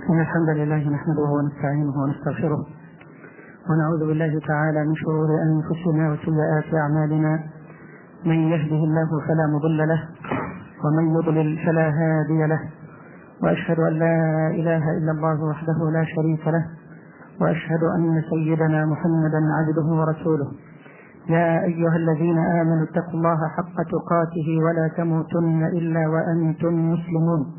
إن الحمد لله نحمده ونستعينه ونستغفره ونعوذ بالله تعالى من شرور أنفسنا وسيئات أعمالنا. من يهده الله فلا مضل له ومن يضلل فلا هادي له، وأشهد أن لا إله إلا الله وحده لا شريك له، وأشهد أن سيدنا محمدا عبده ورسوله. يا أيها الذين آمنوا اتقوا الله حق تقاته ولا تموتن إلا وأنتم مسلمون.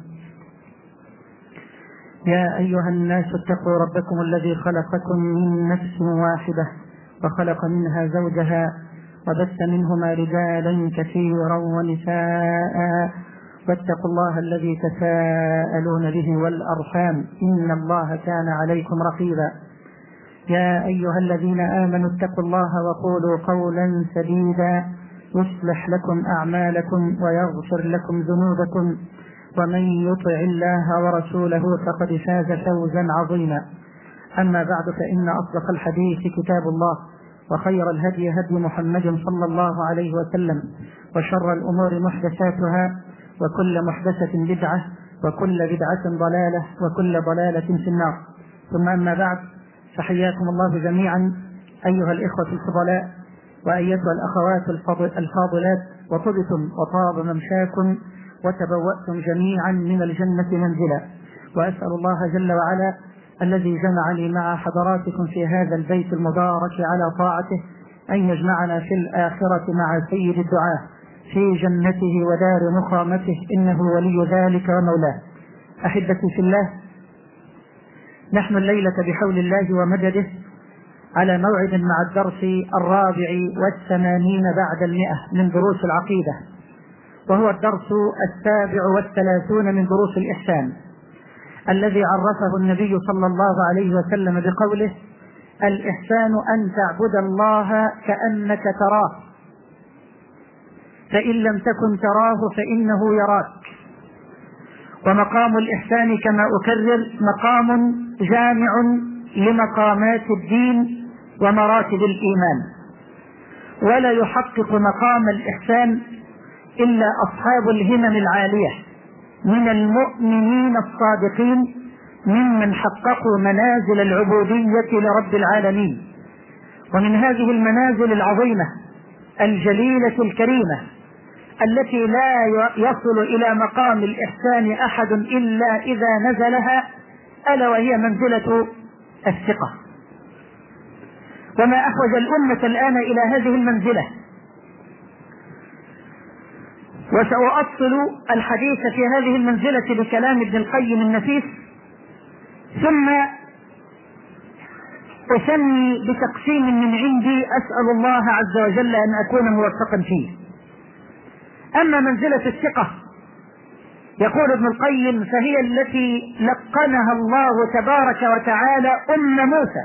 يا أيها الناس اتقوا ربكم الذي خلقكم من نفس واحدة وخلق منها زوجها وبث منهما رجالا كثيرا ونساء، واتقوا الله الذي تساءلون به والأرحام إن الله كان عليكم رقيبا. يا أيها الذين آمنوا اتقوا الله وقولوا قولا سديدا يصلح لكم أعمالكم ويغفر لكم ذنوبكم، ومن يطع الله ورسوله فقد فاز فوزا عظيما. أما بعد، فإن أصدق الحديث كتاب الله، وخير الهدي هدي محمد صلى الله عليه وسلم، وشر الأمور محدثاتها، وكل محدثة بدعة، وكل بدعة ضلالة، وكل ضلالة في النار. ثم أما بعد، فحياكم الله جميعا أيها الإخوة الفضلاء وأيتها الأخوات الفاضلات، وطبتم وطاب ممشاكم وتبوأتم جميعا من الجنة منزلا. وأسأل الله جل وعلا الذي جمعني مع حضراتكم في هذا البيت المبارك على طاعته أن يجمعنا في الآخرة مع سيد الدعاة في جنته ودار مقامته، إنه ولي ذلك ومولاه. أحبتي في الله، نحن الليلة بحول الله ومدده على موعد مع الدرس 84 بعد 100 من دروس العقيدة، وهو الدرس 37 من دروس الإحسان، الذي عرفه النبي صلى الله عليه وسلم بقوله: الإحسان أن تعبد الله كأنك تراه، فإن لم تكن تراه فإنه يراك. ومقام الإحسان كما أكرر مقام جامع لمقامات الدين ومراتب الإيمان، ولا يحقق مقام الإحسان إلا أصحاب الهمم العالية من المؤمنين الصادقين، ممن حققوا منازل العبودية لرب العالمين. ومن هذه المنازل العظيمة الجليلة الكريمة التي لا يصل إلى مقام الإحسان أحد إلا إذا نزلها، ألا وهي منزلة الثقة. وما أحوج الأمة الآن إلى هذه المنزلة. وسأؤصل الحديث في هذه المنزلة بكلام ابن القيم النفيس، ثم أسمي بتقسيم من عندي أسأل الله عز وجل أن أكون موفقا فيه. أما منزلة الثقة، يقول ابن القيم: فهي التي لقنها الله تبارك وتعالى موسى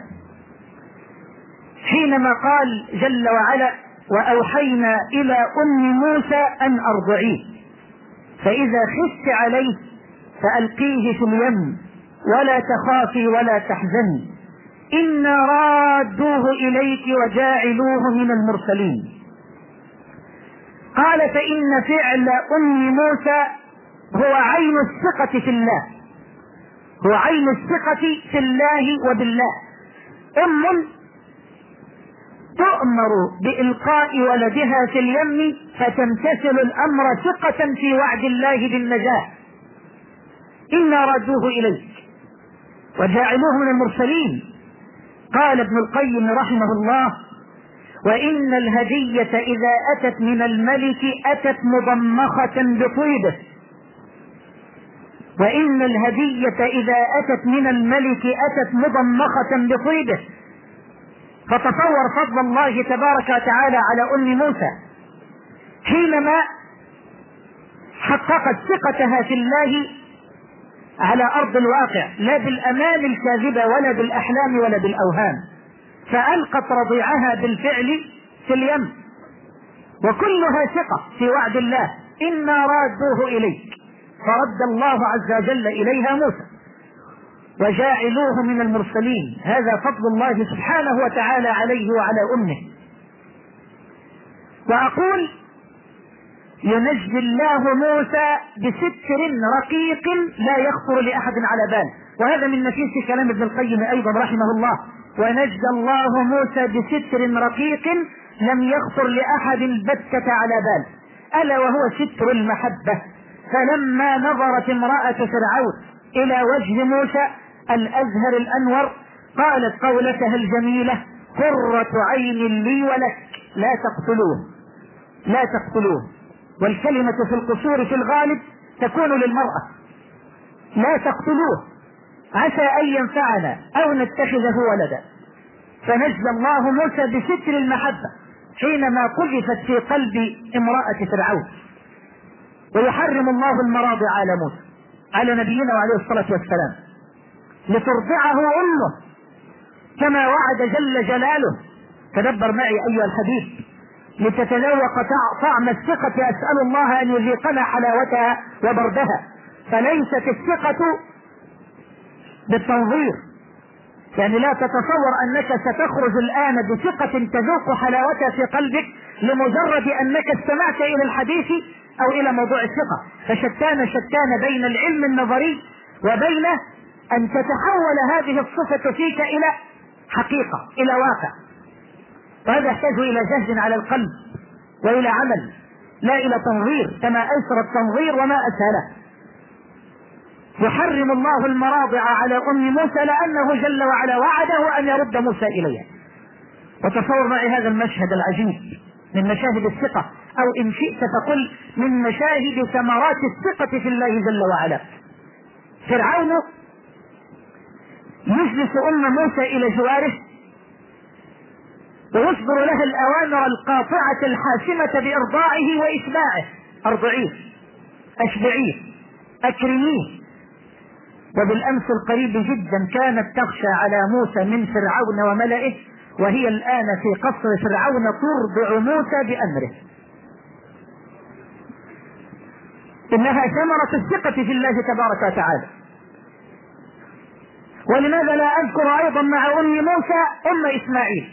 حينما قال جل وعلا: وأوحينا إلى موسى أن أرضعيه، فإذا خفت عليه فألقيه في اليم ولا تخافي ولا تحزني إنا رادوه إليك وجاعلوه من المرسلين. قال: فإن فعل موسى هو عين الثقة في الله، هو عين الثقة في الله وبالله. تؤمر بإلقاء ولدها في اليم فتمتثل الأمر ثقة في وعد الله بالنجاة. إنا ردوه إليك وجاعلوه من المرسلين. قال ابن القيم رحمه الله: وإن الهدية إذا أتت من الملك أتت مضمخة بطيبه، وإن الهدية إذا أتت من الملك أتت مضمخة بطيبه. فتصور فضل الله تبارك وتعالى على موسى حينما حققت ثقتها في الله على أرض الواقع، لا بالأمال الكاذبة ولا بالأحلام ولا بالأوهام، فألقت رضيعها بالفعل في اليم، وكلها ثقة في وعد الله: إنا رادوه إليك. فرد الله عز وجل إليها موسى وجاعلوه من المرسلين. هذا فضل الله سبحانه وتعالى عليه وعلى أمه. وأقول: ينجي الله موسى بستر رقيق لا يخطر لأحد على بال. وهذا من نفيس كلام ابن القيم أيضا رحمه الله: ونجى الله موسى بستر رقيق لم يخطر لأحد البتة على بال، ألا وهو ستر المحبة. فلما نظرت امرأة فرعون إلى وجه موسى الأزهر الأنور قالت قولتها الجميلة: قرة عين لي ولك لا تقتلوه لا تقتلوه. والكلمة في القصور في الغالب تكون للمرأة: لا تقتلوه عسى أن ينفعنا أو نتخذه ولدا. فنجى الله موسى بستر المحبة حينما قذفت في قلب امرأة فرعون. ويحرم الله المراضع على موسى على نبينا عليه الصلاة والسلام لترضعه أمه كما وعد جل جلاله. تدبر معي أيها الحبيب لتتذوق طعم الثقة. أسأل الله أن يذيقنا حلاوتها وبردها. فليست الثقة بالتنظير، يعني لا تتصور أنك ستخرج الآن بثقة تذوق حلاوتها في قلبك لمجرد أنك استمعت إلى الحديث أو إلى موضوع الثقة. فشتان بين العلم النظري وبين أن تتحول هذه الصفة فيك إلى حقيقة، إلى واقع. وهذا يحتاج إلى جهد على القلب وإلى عمل، لا إلى تنظير، كما أيسر التنظير وما أسهله. يحرم الله المراضع على أم موسى لأنه جل وعلا وعده أن يرد موسى إليها. وتصور معي هذا المشهد العجيب من مشاهد الثقة، أو إن شئت فقل من مشاهد ثمرات الثقة في الله جل وعلا. فرعون يجلس أم موسى إلى جواره ويصدر لها الأوامر القاطعة الحاسمة بإرضاعه وإشباعه: أرضعيه، أشبعيه، أكرميه. وبالأمس القريب جدا كانت تخشى على موسى من فرعون وملئه، وهي الآن في قصر فرعون ترضع موسى بأمره. إنها ثمرة الثقة في الله تبارك وتعالى. ولماذا لا أذكر أيضا مع أم موسى أم إسماعيل؟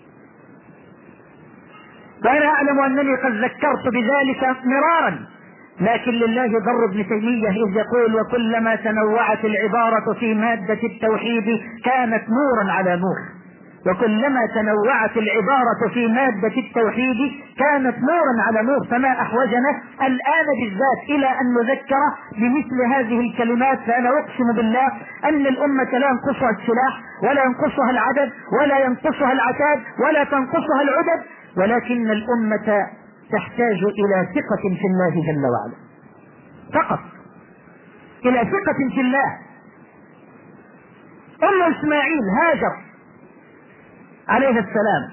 وأنا أعلم أنني قد ذكرت بذلك مرارا، لكن لله ضر ابن تيمية إذ يقول: وكلما تنوعت العبارة في مادة التوحيد كانت نورا على نور. وكلما تنوعت العبارة في مادة التوحيد كانت نورا على نور. فما أحوجنا الآن بالذات إلى أن نذكر بمثل هذه الكلمات. فأنا أقسم بالله أن الأمة لا ينقصها السلاح ولا ينقصها العدد ولا ينقصها العتاد ولا تنقصها العدد، ولكن الأمة تحتاج إلى ثقة في الله جل وعلا فقط، إلى ثقة في الله. أم إسماعيل هاجر عليه السلام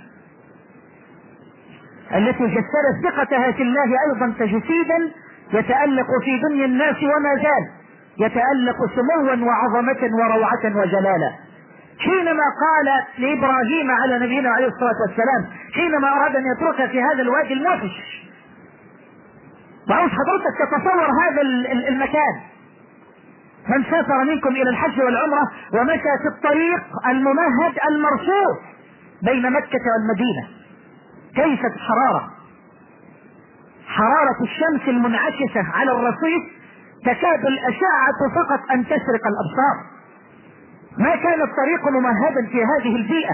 التي جسدت ثقتها في الله أيضا تجسيدا يتألق في دنيا الناس وما زال يتألق سموا وعظمة وروعة وجلالا. حينما قال لإبراهيم على نبينا عليه الصلاة والسلام حينما أراد أن يترك في هذا الوادي الموحش، وعاوز حضرتك تتصور هذا المكان: من سافر منكم إلى الحج والعمرة ومشى في الطريق الممهد المرصوف بين مكة والمدينة، كيف حرارة الشمس المنعكسة على الرصيف تكاد الأشعة فقط أن تسرق الأبصار. ما كان الطريق ممهدا في هذه البيئة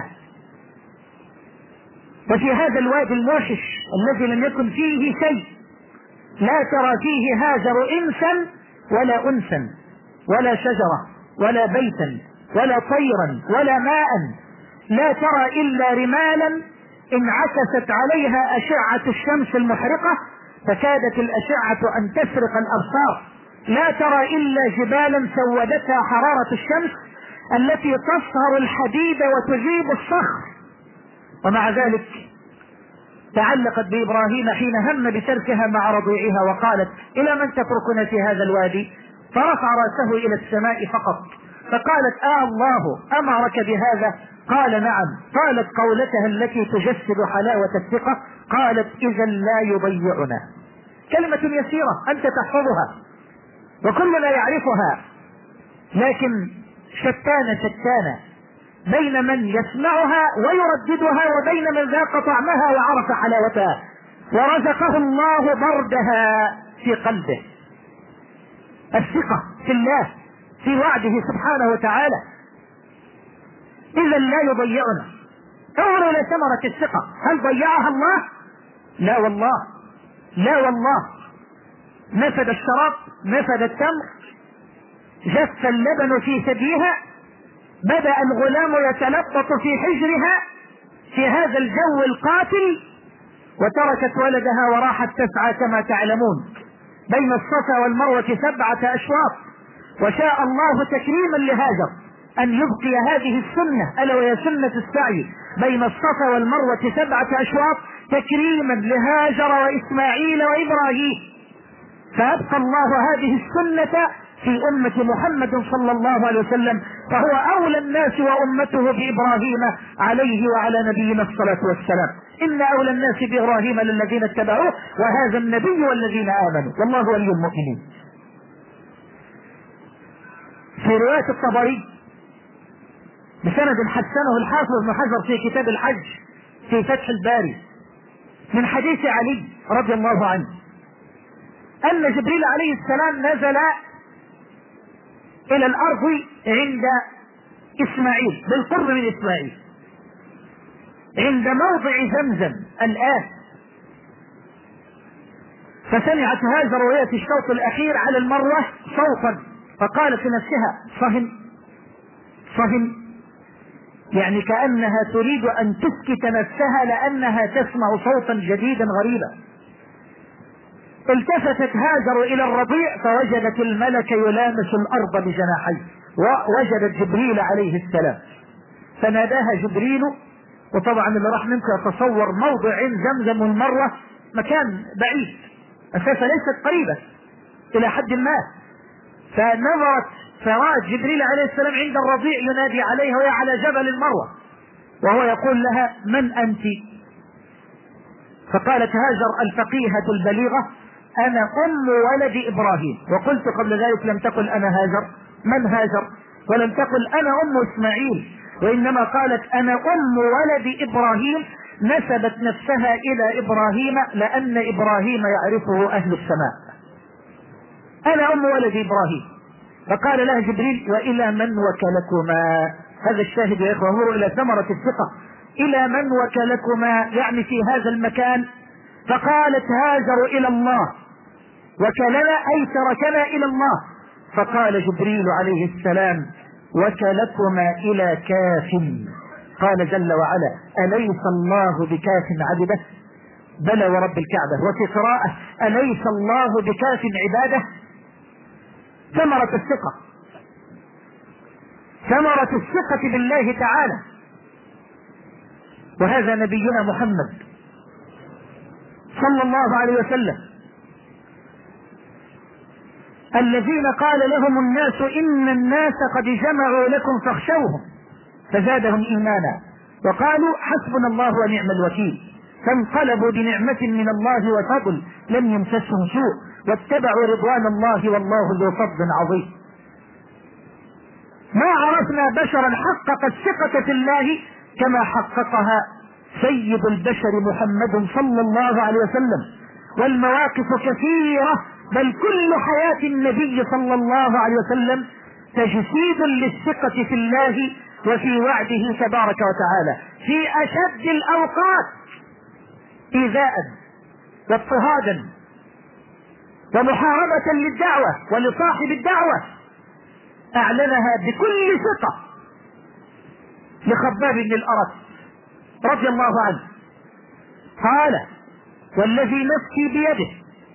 وفي هذا الوادي الموحش الذي لم يكن فيه شيء. لا ترى فيه هاجر إنسا ولا أنسا ولا شجرة ولا بيتا ولا طيرا ولا ماء. لا ترى إلا رمالا انعكست عليها أشعة الشمس المحرقة فكادت الأشعة أن تسرق الأبصار. لا ترى إلا جبالا سودتها حرارة الشمس التي تصهر الحديد وتذيب الصخر. ومع ذلك تعلقت بإبراهيم حين هم بتركها مع رضيعها وقالت: إلى من تتركنا في هذا الوادي؟ فرفع رأسه إلى السماء فقط فقالت: الله أمرك بهذا؟ قال: نعم. قالت قولتها التي تجسد حلاوة الثقة، قالت: إذا لا يضيعنا. كلمة يسيرة أنت تحفظها وكلنا يعرفها، لكن شتان بين من يسمعها ويرددها وبين من ذاق طعمها وعرف حلاوتها ورزقه الله بردها في قلبه. الثقة في الله في وعده سبحانه وتعالى، إذا لا يضيعنا. انظروا إلى ثمرة الثقة، هل ضيعها الله؟ لا والله، لا والله. نفد الشراب، نفد التمر، جف اللبن في ثديها، بدأ الغلام يتلطف في حجرها في هذا الجو القاتل، وتركت ولدها وراحت تسعى كما تعلمون بين الصفا والمروة 7 أشواط. وشاء الله تكريما لهاجر أن يبقي هذه السنة، ألا وهي سنة السعي بين الصفا والمروة 7 أشواط، تكريما لهاجر وإسماعيل وإبراهيم. فأبقى الله هذه السنة في أمة محمد صلى الله عليه وسلم، فهو أولى الناس وأمته بإبراهيم عليه وعلى نبينا الصلاة والسلام. إن أولى الناس بإبراهيم للذين اتبعوه وهذا النبي والذين آمنوا والله ولي المؤمنين. في رواية الطبري بسند حسنه الحافظ ابن حجر في كتاب الحج في فتح الباري من حديث علي رضي الله عنه أن جبريل عليه السلام نزل إلى الأرض عند إسماعيل، بالقرب من إسماعيل، عند موضع زمزم الآن. فسمعت هاجر وهي في الشوط الأخير على المروة صوتا، فقالت لنفسها صهن صهن، يعني كأنها تريد أن تسكت نفسها لأنها تسمع صوتا جديدا غريبا. التفتت هاجر إلى الرضيع فوجدت الملك يلامس الأرض بجناحيه، ووجدت جبريل عليه السلام، فناداها جبريل. وطبعا اللي راح منكم يتصور موضع زمزم والمروة مكان بعيد أساسا، ليست قريبة إلى حد ما. فنظرت فرأت جبريل عليه السلام عند الرضيع ينادي عليها وهي على جبل المروة، وهو يقول لها من أنت؟ فقالت هاجر الفقيهة البليغة أنا أم ولد إبراهيم. وقلت قبل ذلك لم تقل أنا هاجر، من هاجر؟ ولم تقل أنا أم إسماعيل، وإنما قالت أنا أم ولد إبراهيم، نسبت نفسها إلى إبراهيم لأن إبراهيم يعرفه أهل السماء. أنا أم ولد إبراهيم. فقال لها جبريل وإلى من وكلكما؟ هذا الشاهد يا إخوة، انظروا إلى ثمرة الثقة. إلى من وكلكما يعني في هذا المكان؟ فقالت هاجر إلى الله، وكلنا أي تركنا إلى الله. فقال جبريل عليه السلام وكلكما إلى كاف. قال جل وعلا أليس الله بكاف عبده؟ بلى ورب الكعبة. وفي قراءة أليس الله بكاف عباده؟ ثمرة الثقة، ثمرة الثقة بالله تعالى. وهذا نبينا محمد صلى الله عليه وسلم الذين قال لهم الناس إن الناس قد جمعوا لكم فاخشوهم فزادهم إيمانا وقالوا حسبنا الله ونعم الوكيل، فانقلبوا بنعمة من الله وفضل لم يمسسهم سوء واتبعوا رضوان الله والله ذو فضل عظيم. ما عرفنا بشرا حقق الثقة في الله كما حققها سيد البشر محمد صلى الله عليه وسلم، والمواقف كثيرة، بل كل حياة النبي صلى الله عليه وسلم تجسيد للثقة في الله وفي وعده تبارك وتعالى في أشد الأوقات إيذاء واضطهادا ومحاربة للدعوة ولصاحب الدعوة، أعلنها بكل ثقة لخباب بن الأرت رضي الله عنه. قال والذي نفسي بيده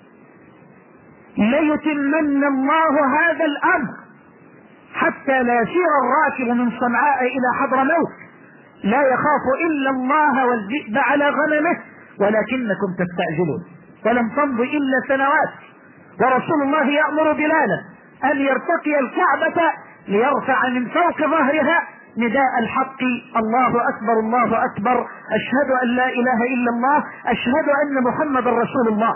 ليتمن الله هذا الأمر حتى لا يسير الراكب من صنعاء إلى حضرموت لا يخاف إلا الله والذئب على غنمه ولكنكم تستعجلون. ولم تمض إلا سنوات ورسول الله يأمر بلالا أن يرتقي الكعبة ليرفع من فوق ظهرها نداء الحق الله أكبر الله أكبر أشهد أن لا إله إلا الله أشهد أن محمد رسول الله.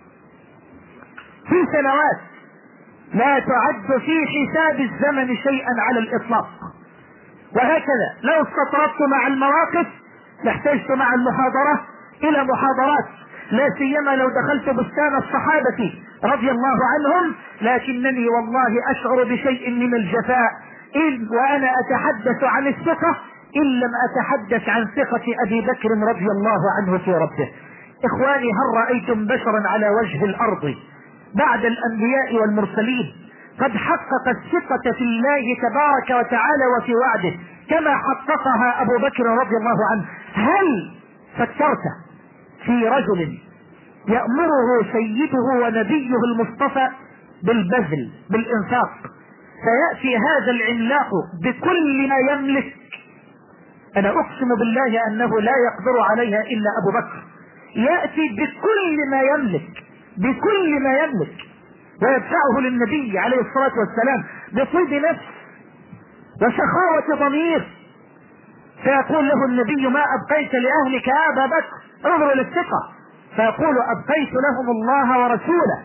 في سنوات لا تعد في حساب الزمن شيئا على الإطلاق. وهكذا لو استطردت مع المواقف لاحتجت مع المحاضرة إلى محاضرات، لا سيما لو دخلت بستان الصحابة رضي الله عنهم، لكنني والله أشعر بشيء من الجفاء إذ وأنا أتحدث عن الثقة إن لم أتحدث عن ثقة أبي بكر رضي الله عنه في ربه. إخواني، هل رأيتم بشرا على وجه الأرض بعد الأنبياء والمرسلين قد حقق الثقة في الله تبارك وتعالى وفي وعده كما حققها أبو بكر رضي الله عنه؟ هل فكرت في رجل يأمره سيده ونبيه المصطفى بالبذل بالإنفاق، فيأتي هذا العملاق بكل ما يملك؟ أنا أقسم بالله أنه لا يقدر عليها إلا أبو بكر. يأتي بكل ما يملك، بكل ما يملك، ويدفعه للنبي عليه الصلاة والسلام بطيب نفس وسخاوة ضمير، فيقول له النبي: ما أبقيت لأهلك يا أبا بكر؟ انظروا للثقة، فيقول: أبقيت لهم الله ورسوله.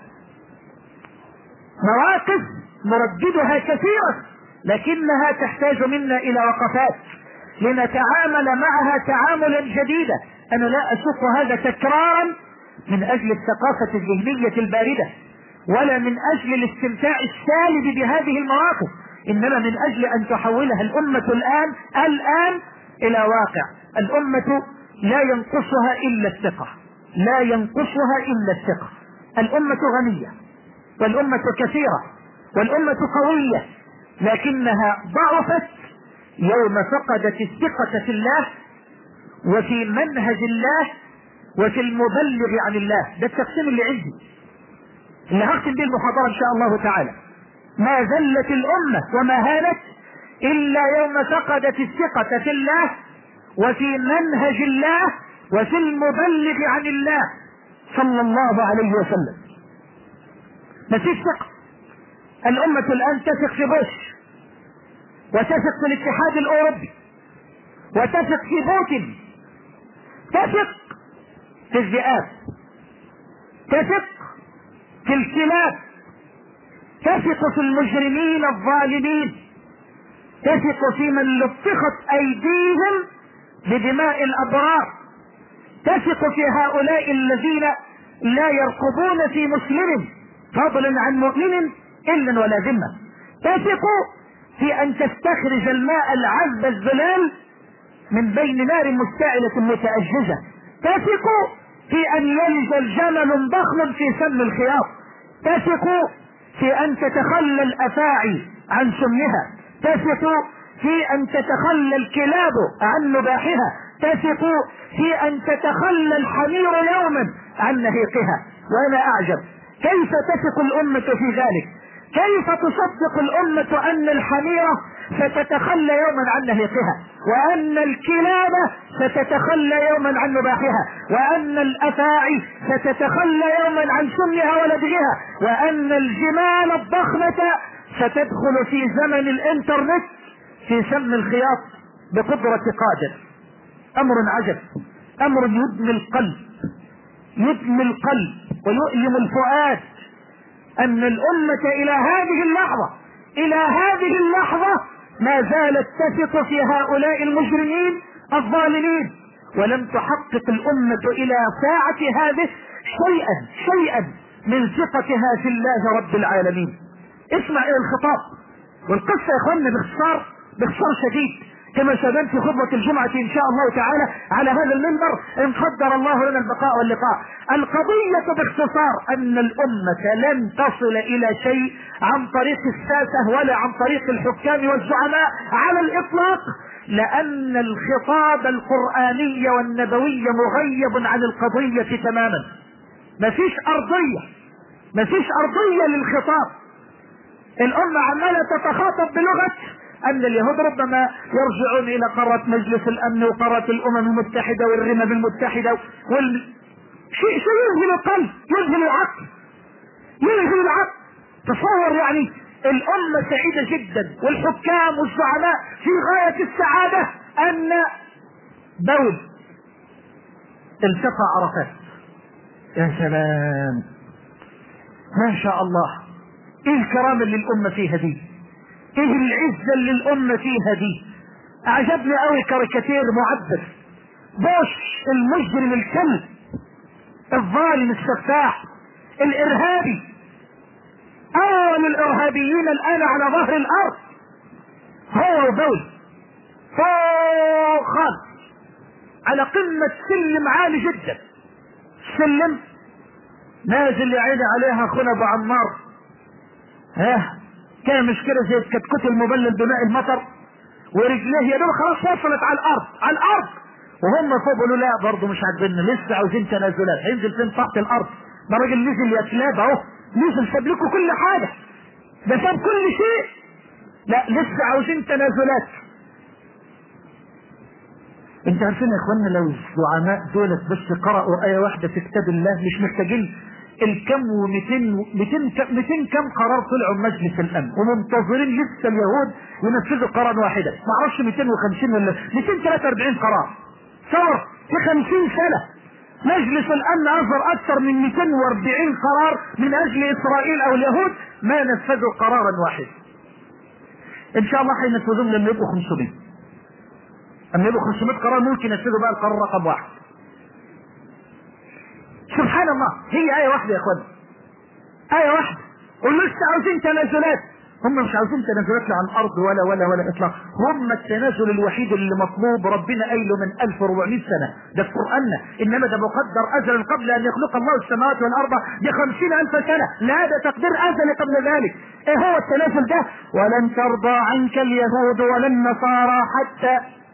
مواقف نرددها كثيرا، لكنها تحتاج منا إلى وقفات لنتعامل معها تعاملا جديدا. أنا لا أشوف هذا تكرارا من أجل الثقافة الذهنية الباردة، ولا من أجل الاستمتاع السالب بهذه المواقف، إنما من أجل أن تحولها الأمة الآن إلى واقع. الأمة لا ينقصها إلا الثقة، لا ينقصها إلا الثقة. الأمة غنية، والأمة كثيرة، والأمة قوية، لكنها ضعفت يوم فقدت الثقة في الله وفي منهج الله وفي المبلغ عن الله. ده التقسيم اللي عندي، اللي هختم به المحاضرة إن شاء الله تعالى. ما زلت الأمة وما هانت إلا يوم فقدت الثقة في الله وفي منهج الله وفي المبلغ عن الله صلى الله عليه وسلم. ما فيش ثقة. الأمة الآن تثق في بوش، وتثق في الاتحاد الأوروبي، وتثق في بوتين، تثق في الذئاب، تثق في الكلاب، تثق في المجرمين الظالمين، تثق في من لطخت أيديهم بدماء الأبرار، تثق في هؤلاء الذين لا يرقبون في مسلم فضلا عن مؤمن إلا ولا ذمة، تثق في أن تستخرج الماء العذب الزلال من بين نار مشتعلة متأججة، تثق في أن يلج الجمل ضخم في سم الخياط، تثق في أن تتخلى الأفاعي عن سمها، تثق في أن تتخلى الكلاب عن نباحها، تثق في أن تتخلى الحمير يوما عن نهيقها. وأنا أعجب كيف تثق الأمة في ذلك؟ كيف تصدق الأمة أن الحميرة ستتخلى يوما عن نهيقها، وأن الكلاب ستتخلى يوما عن نباحها، وأن الأفاعي ستتخلى يوما عن سمها ولدغها، وأن الجمال الضخمة ستدخل في زمن الإنترنت في سم الخياط بقدرة قادر؟ أمر عجب، أمر يدمي القلب، يدمي القلب ويؤلم الفؤاد، أن الأمة إلى هذه اللحظة ما زالت تثق في هؤلاء المجرمين الظالمين، ولم تحقق الأمة إلى ساعة هذه شيئا من ثقتها في الله رب العالمين. اسمع إلى الخطاب والقصة يا اخواننا باختصار شديد كما سبب في خطبة الجمعة إن شاء الله تعالى على هذا المنبر إن قدر الله لنا البقاء واللقاء. القضية باختصار أن الأمة لن تصل إلى شيء عن طريق الساسة ولا عن طريق الحكام والزعماء على الإطلاق، لأن الخطاب القرآني والنبوي مغيب عن القضية تماما. مفيش أرضية للخطاب. الأمة عمالة تتخاطب بلغة أن اليهود ربما يرجعون إلى قارة مجلس الأمن وقارة الأمم المتحدة والرمم المتحدة شيء يذهل القلب، يذهل العقل. تصور يعني الأمة سعيدة جدا والحكام والزعماء في غاية السعادة أن دول التقى عرفات. يا سلام، ما شاء الله، ايه الكرامة اللي الأمة فيها دي، ايه العزة اللي الأمة فيها دي. اعجبني قوي كاريكاتير معبر بوش المجرم الكلب الظالم السفاح الارهابي، اول الارهابيين الان على ظهر الارض هو وبول فوق خالص على قمة سلم عالي جدا، سلم نازل يا عيني عليها اخونا ابو عمار، كان مش كده زي الكتكوت المبلل بماء المطر، ورجليه يا دوب خلاص وصلت على الارض وهم فوق بيقولوا لا برضه مش عاجبنا، لسه عاوزين تنازلات. هينزل فين؟ تحت الارض. ده راجل نزل يا كلاب اهو، نزل ساب لكم كل حاجه، ده ساب كل شيء، لا لسه عاوزين تنازلات. انت عارفين يا اخوانا لو الزعماء دولت بس قرأوا آية واحدة في كتاب الله مش محتاجين الكم و200 كم قرار طلعوا من مجلس الامن ومنتظرين لسه اليهود ينفذوا قرار واحدا، ما اعرفش 250 ولا 243 قرار. صار في 50 سنة مجلس الامن اصدر اكثر من 240 قرار من اجل اسرائيل او اليهود، ما نفذوا قرارا واحدا. ان شاء الله حينفذوهم لما يبقوا 500. اما يبقوا 500 قرار ممكن ينفذوا بقى القرار رقم 1. سبحان الله، هي آية واحدة يا اخوان، آية واحدة، ولسه عاوزين تنازلات. هم مش عاوزين تنازلات لا عن الارض ولا اطلاق، هم التنازل الوحيد اللي مطلوب ربنا قايله من 1400 سنة ده في قرآننا، انما ده مقدر ازلا قبل ان يخلق الله السماوات والارض ب50,000 سنة، لا ده تقدير ازلي قبل ذلك. ايه هو التنازل ده؟ ولن ترضى عنك اليهود ولا النصارى حتى،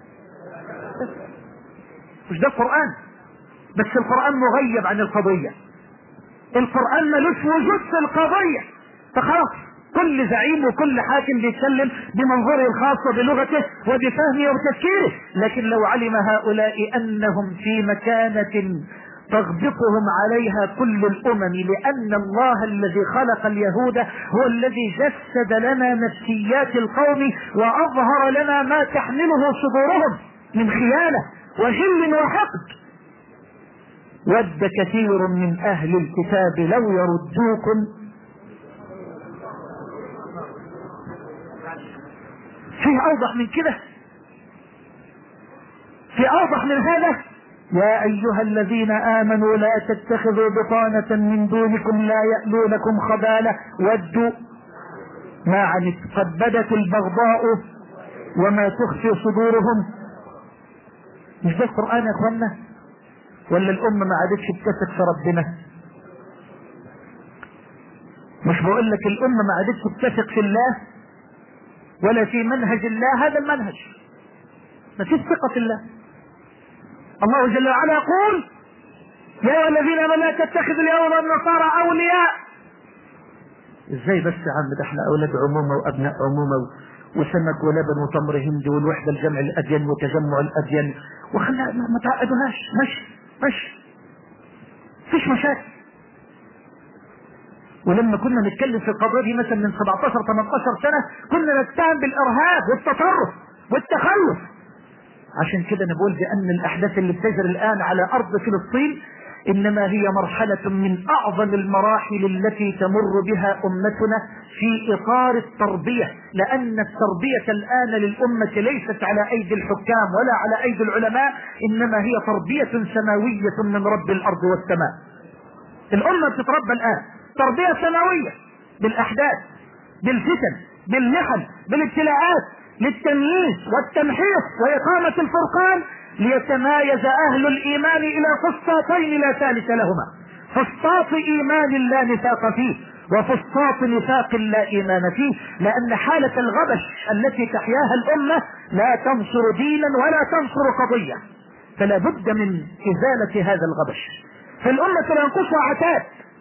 مش ده القرآن؟ بس القرآن مغيب عن القضية، القرآن ملوش وجود في القضية، فخلاص كل زعيم وكل حاكم بيتكلم بمنظوره الخاص وبلغته وبفهمه وبتفكيره. لكن لو علم هؤلاء انهم في مكانة تغبطهم عليها كل الامم، لان الله الذي خلق اليهود هو الذي جسد لنا نفسيات القوم واظهر لنا ما تحمله صدورهم من خيانة وغل وحقد. ود كثير من اهل الكتاب لو يردوكم، في اوضح من كده؟ في اوضح من هذا؟ يا ايها الذين امنوا لا تتخذوا بطانة من دونكم لا يألونكم خبالة ودوا ما عنت قد بدت البغضاء وما تخفي صدورهم. مش ده القرآن يا اخوانا؟ ولا الامة ما عادتش بتثق في ربنا؟ مش بقول لك الامة ما عادتش بتثق في الله ولا في منهج الله، هذا المنهج ما فيش ثقة في الله. الله جل وعلا يقول يا ايها الذين امنوا لا تتخذوا اليهود والنصارى اولياء. ازاي بس يا عم؟ ده احنا اولاد عمومه وابناء عمومه وسمك ولبن وتمر هندي والوحده لجمع الاديان وتجمع الاديان، وخلنا ما تعقدوهاش، مش فيش مشاكل. ولما كنا نتكلم في القضيه دي مثلا من 17-18 سنه كنا نتهم بالارهاب والتطرف والتخلف. عشان كده انا بقول بان الاحداث اللي بتجري الان على ارض فلسطين انما هي مرحلة من اعظم المراحل التي تمر بها امتنا في اطار التربية، لان التربية الان للامة ليست على ايدي الحكام ولا على ايدي العلماء، انما هي تربية سماوية من رب الارض والسماء. الامة بتتربى الان تربية سماوية بالاحداث، بالفتن، بالمحن، بالابتلاءات، للتمييز والتمحيص وإقامة الفرقان، ليتمايز أهل الإيمان إلى فسطاطين لا ثالث لهما، فسطاط إيمان لا نفاق فيه وفسطاط نفاق لا إيمان فيه، لأن حالة الغبش التي تحياها الأمة لا تنصر دينا ولا تنصر قضية، فلا بد من إزالة هذا الغبش. فالأمة ينقصها عتاد،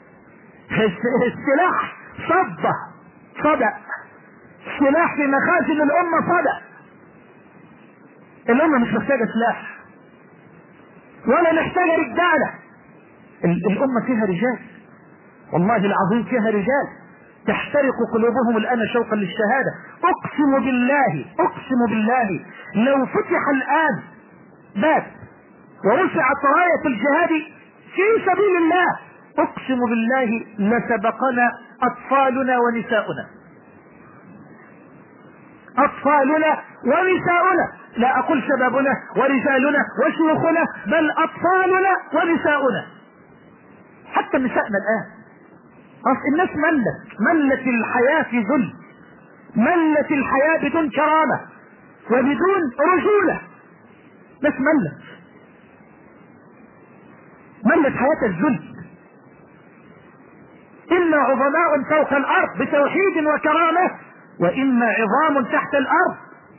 السلاح صدى سلاح في مخازن الامة صدى. الامة مش محتاجة سلاح ولا محتاجة رجالة، الامة فيها رجال، والله العظيم فيها رجال تحترق قلوبهم الان شوقا للشهادة. اقسم بالله لو فتح الان باب ورفعت راية الجهاد في سبيل الله، اقسم بالله لسبقنا اطفالنا ونساؤنا، لا اقول شبابنا ورجالنا وشيوخنا، بل اطفالنا ونساؤنا. حتى نسائنا الآن. الناس ملت الحياة في ذل، ملت الحياة بدون كرامة وبدون رجولة. ناس ملت حياة الذل. إما عظماء فوق الأرض بتوحيد وكرامة، وإما عظام تحت الأرض.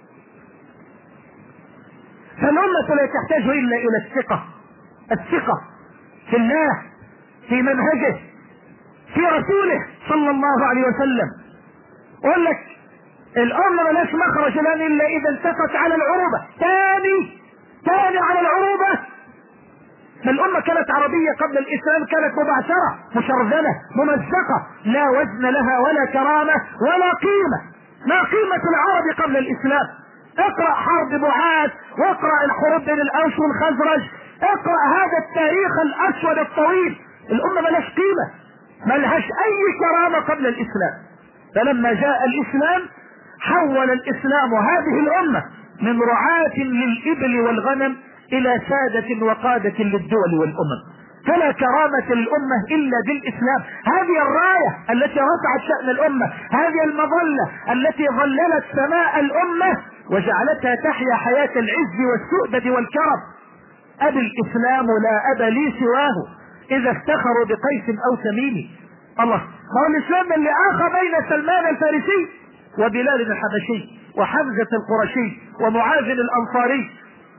فالأمة لا تحتاج إلا إلى الثقة في الله، في منهجه، في رسوله صلى الله عليه وسلم. أقول لك الأمة ملاش مخرج الآن إلا إذا التقت على العروبة. تاني على العروبة. الأمة كانت عربية قبل الإسلام، كانت مبعثرة مشرذمة ممزقة، لا وزن لها ولا كرامة ولا قيمة. ما قيمة العرب قبل الإسلام؟ اقرأ حرب بعاث، واقرأ الحروب بين الأوس والخزرج، اقرأ هذا التاريخ الأسود الطويل. الأمة ملهاش قيمة، ملهاش أي كرامة قبل الإسلام. فلما جاء الإسلام حول الإسلام هذه الأمة من رعاة للإبل والغنم إلى سادة وقادة للدول والأمم. فلا كرامة للأمة إلا بالإسلام. هذه الراية التي رفعت شأن الأمة، هذه المظلة التي ظللت سماء الأمة وجعلتها تحيا حياة العز والسؤدد والكرم. أبي الإسلام لا أب لي سواه إذا افتخروا بقيس أو تميم. الله، هو الإسلام اللي آخى بين سلمان الفارسي وبلال الحبشي وحمزة القرشي ومعاذ الأنصاري.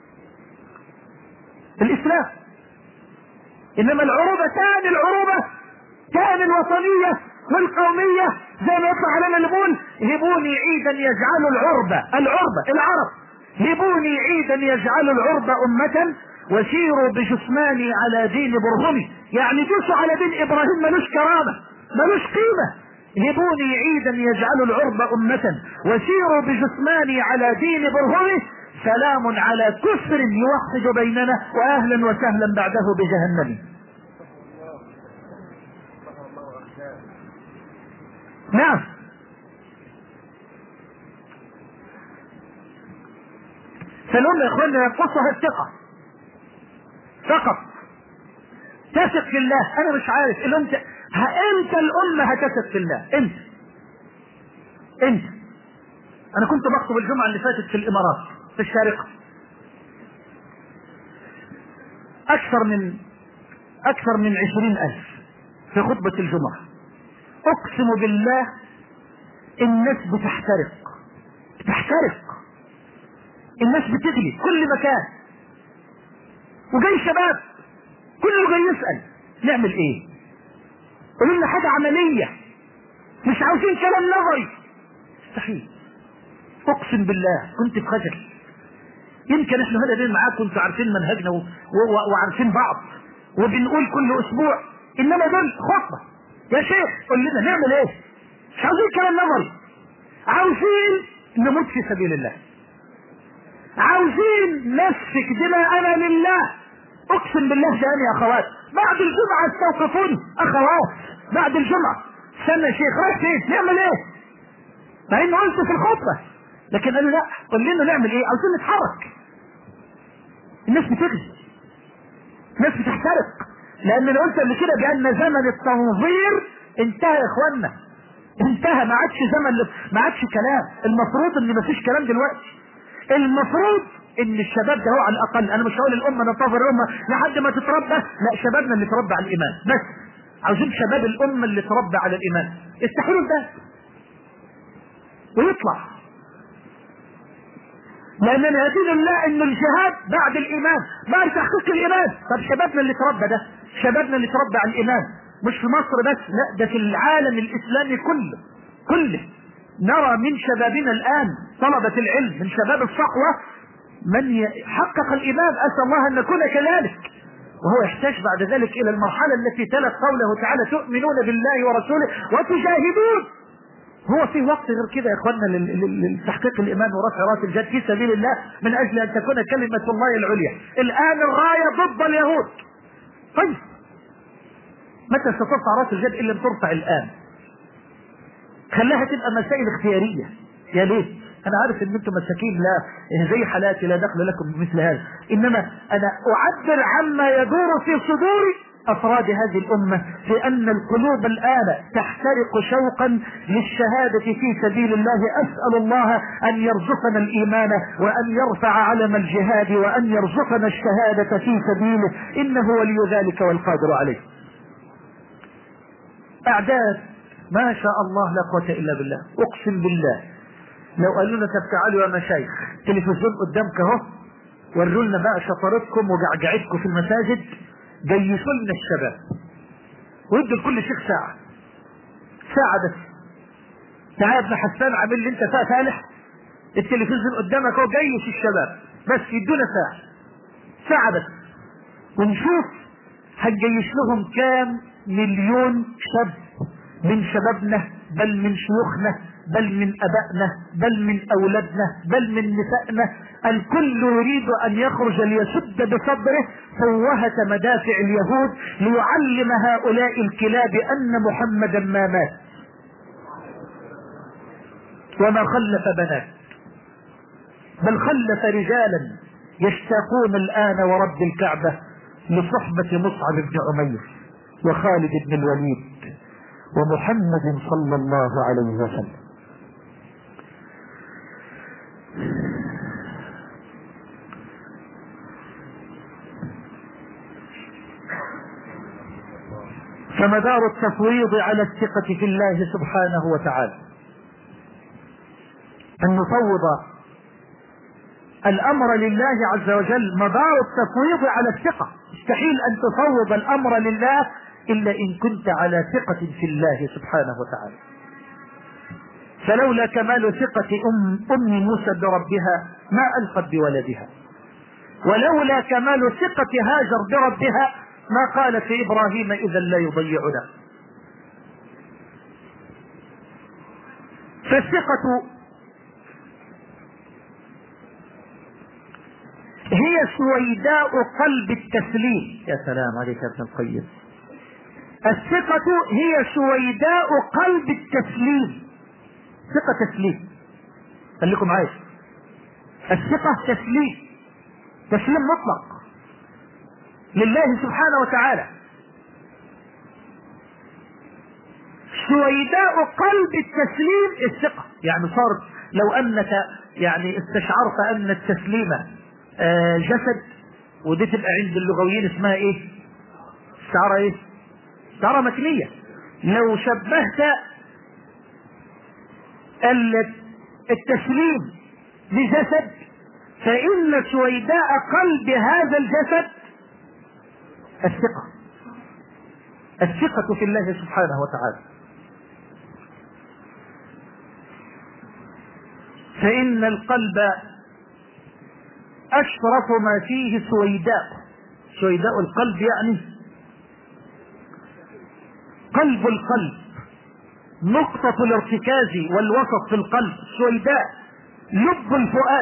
الإسلام. إنما العروبة تاني الوطنية والقومية، زي ما يطلع لنا نقول هبوني عيدا يجعل العرب هبوني عيدا يجعل العرب أمة وسيروا بجثماني على دين برهمي. يعني دوسوا على دين إبراهيم، ملوش كرامة ملوش قيمة. هبوني عيدا يجعل العرب أمة وسيروا بجثماني على دين برهمي. سلام على كفر يوحد بيننا واهلا وسهلا بعده بجهنم. نعم. فالأمة يا اخوانا ينقصها الثقة فقط. تثق في الله. انا مش عارف امتى الأمة هتثق في الله. انت انا كنت بخطب الجمعة اللي فاتت في الامارات في الشارقة. اكثر من 20,000 في خطبة الجمعة. اقسم بالله الناس بتحترق، الناس بتغلي كل مكان، وجاي شباب كله جاي يسأل نعمل ايه؟ قولوا لنا حاجة عملية، مش عاوزين كلام نظري. مستحيل. اقسم بالله كنت في خجل. يمكن احنا هنا بين معاكم كنتوا عارفين منهجنا وعارفين بعض وبنقول كل اسبوع، انما دول خطبة يا شيخ قول لنا نعمل ايه؟ مش عاوزين كلام نظري، عاوزين نموت في سبيل الله، عاوزين نسفك دماءنا لله. اقسم بالله جاني يا اخوات بعد الجمعة استوقفوني اخوات بعد الجمعة، استنى يا شيخ رايح فين؟ نعمل ايه؟ مع انه قلت في الخطبة، لكن قالوا لا قول لنا نعمل ايه؟ عاوزين نتحرك. الناس بتغلي، الناس بتحترق، لان لو قلت قبل كده بان زمن التنظير انتهى يا اخوانا، انتهى. ما عادش كلام. المفروض ان مفيش كلام دلوقتي. المفروض ان الشباب ده هو على الاقل، انا مش هقول الامه ننتظر الامه لحد ما تتربى، لا، شبابنا اللي تربى على الايمان بس. عاوزين شباب الامه اللي تربى على الايمان يستحيلوا ده ويطلع. لاننا يدين الله ان الجهاد بعد الايمان، بعد تحقيق الايمان. طب شبابنا اللي تربى ده، شبابنا اللي تربى على الايمان مش في مصر بس، لا، ده في العالم الاسلامي كله. نرى من شبابنا الان طلبة العلم من شباب الصحوة من حقق الايمان. اسال الله ان نكون كذلك. وهو يحتاج بعد ذلك الى المرحلة التي تلت قوله تعالى تؤمنون بالله ورسوله وتجاهدون. هو في وقت غير كده يا اخواننا لتحقيق الايمان ورفع راس الجهاد في سبيل الله من اجل ان تكون كلمة الله العليا. الان الراية ضد اليهود. طيب متى سترفع راس الجهاد الا ان ترفع الان؟ خلاها تبقى مسائل اختيارية. يا ليت انا عارف ان انتم مساكين لا زي حالاتي لا دخل لكم بمثل هذا، انما انا اعبر عما يدور في صدور أفراد هذه الأمة في أن القلوب الآن تحترق شوقا للشهادة في سبيل الله. أسأل الله أن يرزقنا الإيمان وأن يرفع علم الجهاد وأن يرزقنا الشهادة في سبيله، إنه ولي ذلك والقادر عليه. أعداد ما شاء الله لا قوة إلا بالله. أقسم بالله لو قالوا لنا تعالوا يا مشايخ تلفزيون قدامك اهو، وروا لنا بقى شطارتكم وجعجعتكم في المساجد، جيشوا لنا الشباب ويدوا لكل شيخ ساعة بس. تعال يا ابن حسان عامل لي انت فيها فالح، التلفزيون قدامك اهو جيش الشباب بس يدونا ساعة بس ونشوف هنجيش لهم كام مليون شاب من شبابنا، بل من شيوخنا، بل من ابائنا، بل من اولادنا، بل من نسائنا. الكل يريد ان يخرج ليسد بصدره فوهة مدافع اليهود ليعلم هؤلاء الكلاب ان محمدا ما مات وما خلف بنات، بل خلف رجالا يشتاقون الان ورب الكعبة لصحبة مصعب بن عمير وخالد بن الوليد ومحمد صلى الله عليه وسلم. فمدار التفويض على الثقة في الله سبحانه وتعالى أن نفوض الأمر لله عز وجل. مدار التفويض على الثقة، مستحيل أن تفوض الأمر لله إلا إن كنت على ثقة في الله سبحانه وتعالى. فلولا كمال ثقة أم موسى بربها ما ألقت بولدها، ولولا كمال ثقة هاجر بربها ما قالت إبراهيم إذا لا يضيعنا. فالثقة هي سويداء قلب التسليم. يا سلام عليك يا ابن القيم. الثقة هي سويداء قلب التسليم. ثقة تسليم، خليكم معايا. الثقة تسليم مطلق لله سبحانه وتعالى. سويداء قلب التسليم الثقة، يعني صارت لو انك يعني استشعرت ان التسليم جسد، ودي تبقى عند اللغويين اسمها ايه؟ استعارة ايه؟ استعارة مكنية. لو شبهت التسليم بجسد فإن سويداء قلب هذا الجسد الثقة في الله سبحانه وتعالى. فإن القلب أشرف ما فيه سويداء القلب، يعني قلب القلب، نقطة الارتكاز والوسط في القلب. سويداء لب الفؤاد.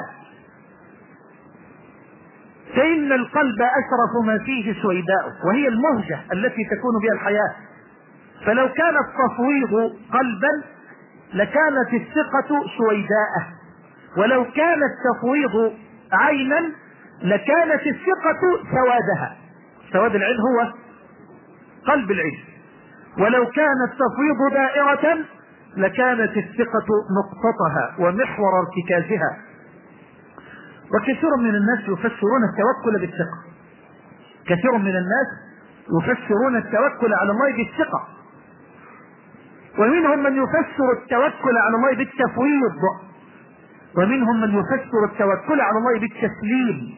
فإن القلب أشرف ما فيه سويداء، وهي المهجة التي تكون بها الحياة. فلو كان التفويض قلبا لكانت الثقة سويداء، ولو كان التفويض عينا لكانت الثقة سوادها. سواد العين هو قلب العين. ولو كان التفويض دائرة لكانت الثقة نقطتها ومحور ارتكازها. وكثير من الناس يفسرون التوكل بالثقة. كثير من الناس يفسرون التوكل على الله بالثقة، ومنهم من يفسر التوكل على الله بالتفويض، ومنهم من يفسر التوكل على الله بالتسليم.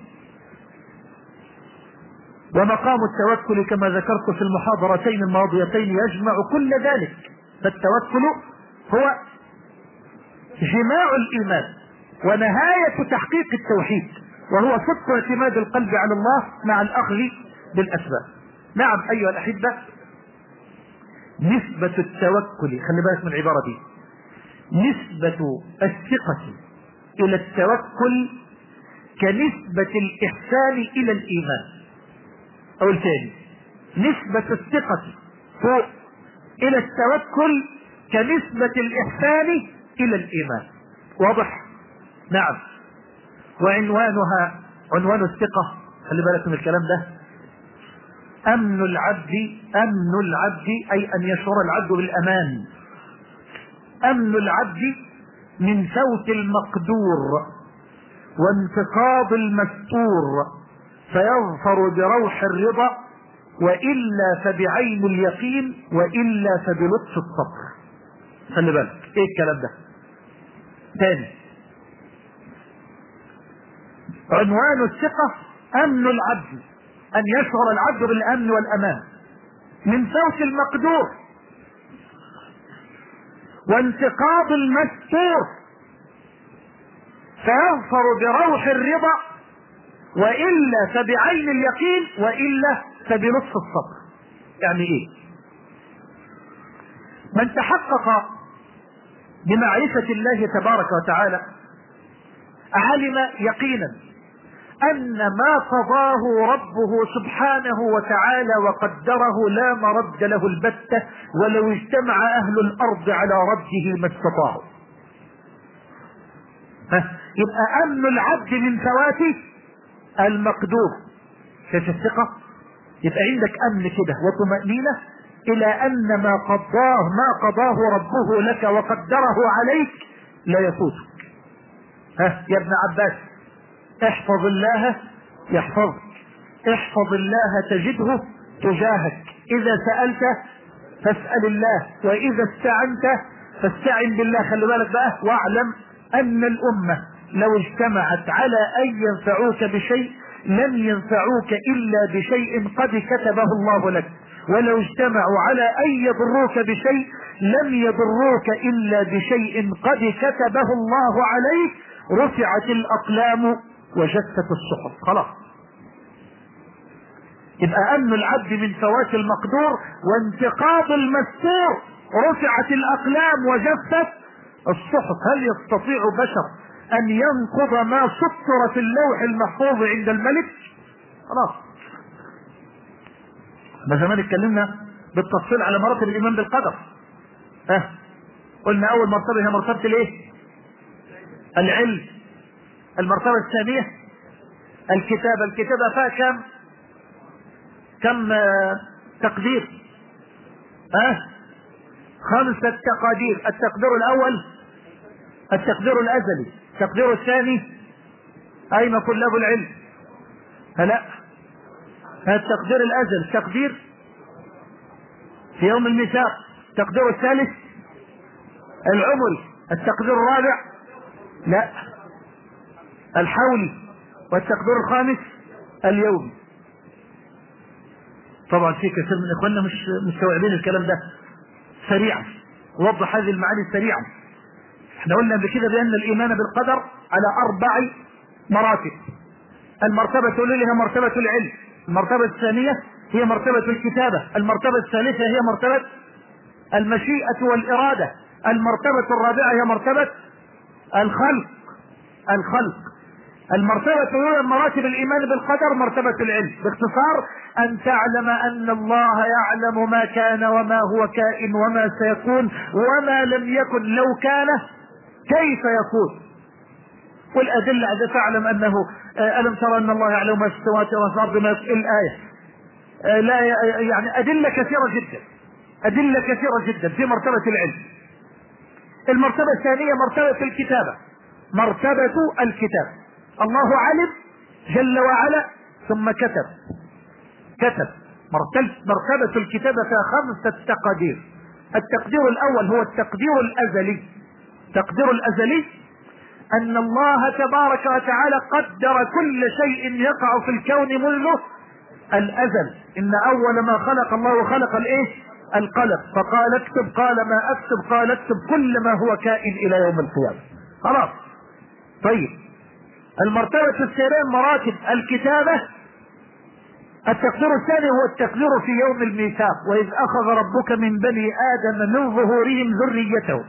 ومقام التوكل كما ذكرت في المحاضرتين الماضيتين يجمع كل ذلك. فالتوكل هو جماع الإيمان ونهاية تحقيق التوحيد، وهو صدق اعتماد القلب على الله مع الأخذ بالأسباب. نعم أيها الأحبة، نسبة التوكل، خلي بالك من العبارة دي، نسبة الثقة إلى التوكل كنسبة الإحسان إلى الإيمان. أو الثاني، نسبة الثقة إلى التوكل كنسبة الإحسان إلى الإيمان. واضح؟ نعم. وعنوان الثقة، خلي بالك من الكلام ده، أمن العبد أي أن يشعر العبد بالأمان. أمن العبد من فوت المقدور وانتقاض المستور، فيظفر بروح الرضا، وإلا فبعين اليقين، وإلا فبلطف الصبر. خلي بالك ايه الكلام ده تاني. عنوان الثقة أمن العبد، أن يشعر العبد بالأمن والأمان من فوت المقدور وانتقاض المستور، فيظفر بروح الرضا، وإلا فبعين اليقين، وإلا فبلطف الصبر. يعني ايه؟ من تحقق بمعرفة الله تبارك وتعالى علم يقينا أن ما قضاه ربه سبحانه وتعالى وقدره لا مرد له البتة، ولو اجتمع أهل الأرض على رده ما استطاعوا. يبقى أمن العبد من فوات المقدور. شايف الثقة؟ يبقى عندك أمن كده وطمأنينة إلى أن ما قضاه ربه لك وقدره عليك لا يفوتك. يا ابن عباس، احفظ الله يحفظك، احفظ الله تجده تجاهك، إذا سألت فاسأل الله، وإذا استعنت فاستعن بالله. خلي بالك بقى، واعلم أن الأمة لو اجتمعت على أن ينفعوك بشيء لم ينفعوك إلا بشيء قد كتبه الله لك، ولو اجتمعوا على أن يضروك بشيء لم يضروك إلا بشيء قد كتبه الله عليك. رفعت الأقلام وجفت الصحف. خلاص. يبقى أمن العبد من فوات المقدور وانتقاض المستور. رفعت الأقلام وجفت الصحف. هل يستطيع بشر أن ينقض ما سطر في اللوح المحفوظ عند الملك؟ خلاص. ما زمان اتكلمنا بالتفصيل على مراتب الإيمان بالقدر. قلنا أول مرتبة هي مرتبة الايه؟ العلم. المرتبة الثانية الكتابة. الكتابة فيها كم تقدير؟ 5 تقادير. التقدير الأول التقدير الأزلي. التقدير الثاني أين طلاب العلم؟ لا، التقدير الأزلي تقدير في يوم الميثاق. التقدير الثالث العمري. التقدير الرابع لا الحولي. والتقدير الخامس اليومي. طبعا في كثير من اخواننا مش مستوعبين الكلام ده. سريعا وضح هذه المعاني سريعا. احنا قلنا بكده بان الايمان بالقدر على 4 مراتب. المرتبة الاولى هي مرتبة العلم، المرتبة الثانية هي مرتبة الكتابة، المرتبة الثالثة هي مرتبة المشيئة والإرادة، المرتبة الرابعة هي مرتبة الخلق. المرتبة الأولى مراتب الإيمان بالقدر مرتبة العلم. باختصار أن تعلم أن الله يعلم ما كان وما هو كائن وما سيكون وما لم يكن لو كان كيف يكون. والأدلة على تعلم أنه ألم ترى أن الله يعلم ما في السماوات وما في الأرض ما في الآية. لا يعني أدلة كثيرة جدا، أدلة كثيرة جدا في مرتبة العلم. المرتبة الثانية مرتبة الكتابة. مرتبة الكتاب، الله علم جل وعلا ثم كتب. مرتبة الكتابة فيها 5 تقادير. التقدير الأول هو التقدير الأزلي. التقدير الأزلي أن الله تبارك وتعالى قدر كل شيء يقع في الكون منذ الأزل. إن أول ما خلق الله خلق الإيه؟ القلم، فقال اكتب، قال ما أكتب، قال اكتب كل ما هو كائن إلى يوم القيامة. خلاص. طيب، المرتبة الثانية مراتب الكتابة. التقدير الثاني هو التقدير في يوم الميثاق، وإذ أخذ ربك من بني آدم من ظهورهم ذريتهم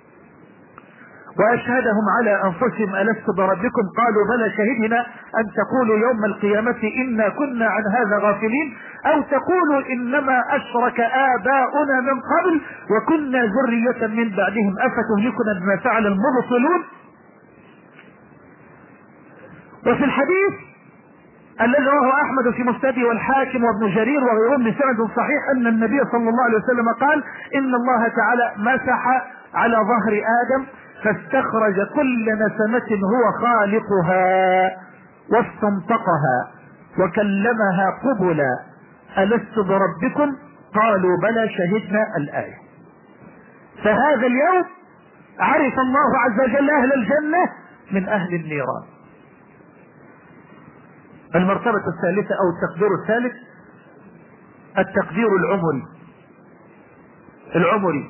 وأشهدهم على أنفسهم ألست بربكم قالوا بلى شهدنا أن تقولوا يوم القيامة إنا كنا عن هذا غافلين أو تقولوا إنما أشرك آباؤنا من قبل وكنا ذرية من بعدهم أفتهلكنا بما فعل المبطلون. وفي الحديث الذي رواه احمد في مسنده والحاكم وابن جرير وغيرهم بسند صحيح ان النبي صلى الله عليه وسلم قال ان الله تعالى مسح على ظهر ادم فاستخرج كل نسمة هو خالقها واستنطقها وكلمها قبلا ألست بربكم قالوا بلى شهدنا الآية. فهذا اليوم عرف الله عز وجل أهل الجنة من أهل النيران. المرتبة الثالثة أو التقدير الثالث التقدير العمري.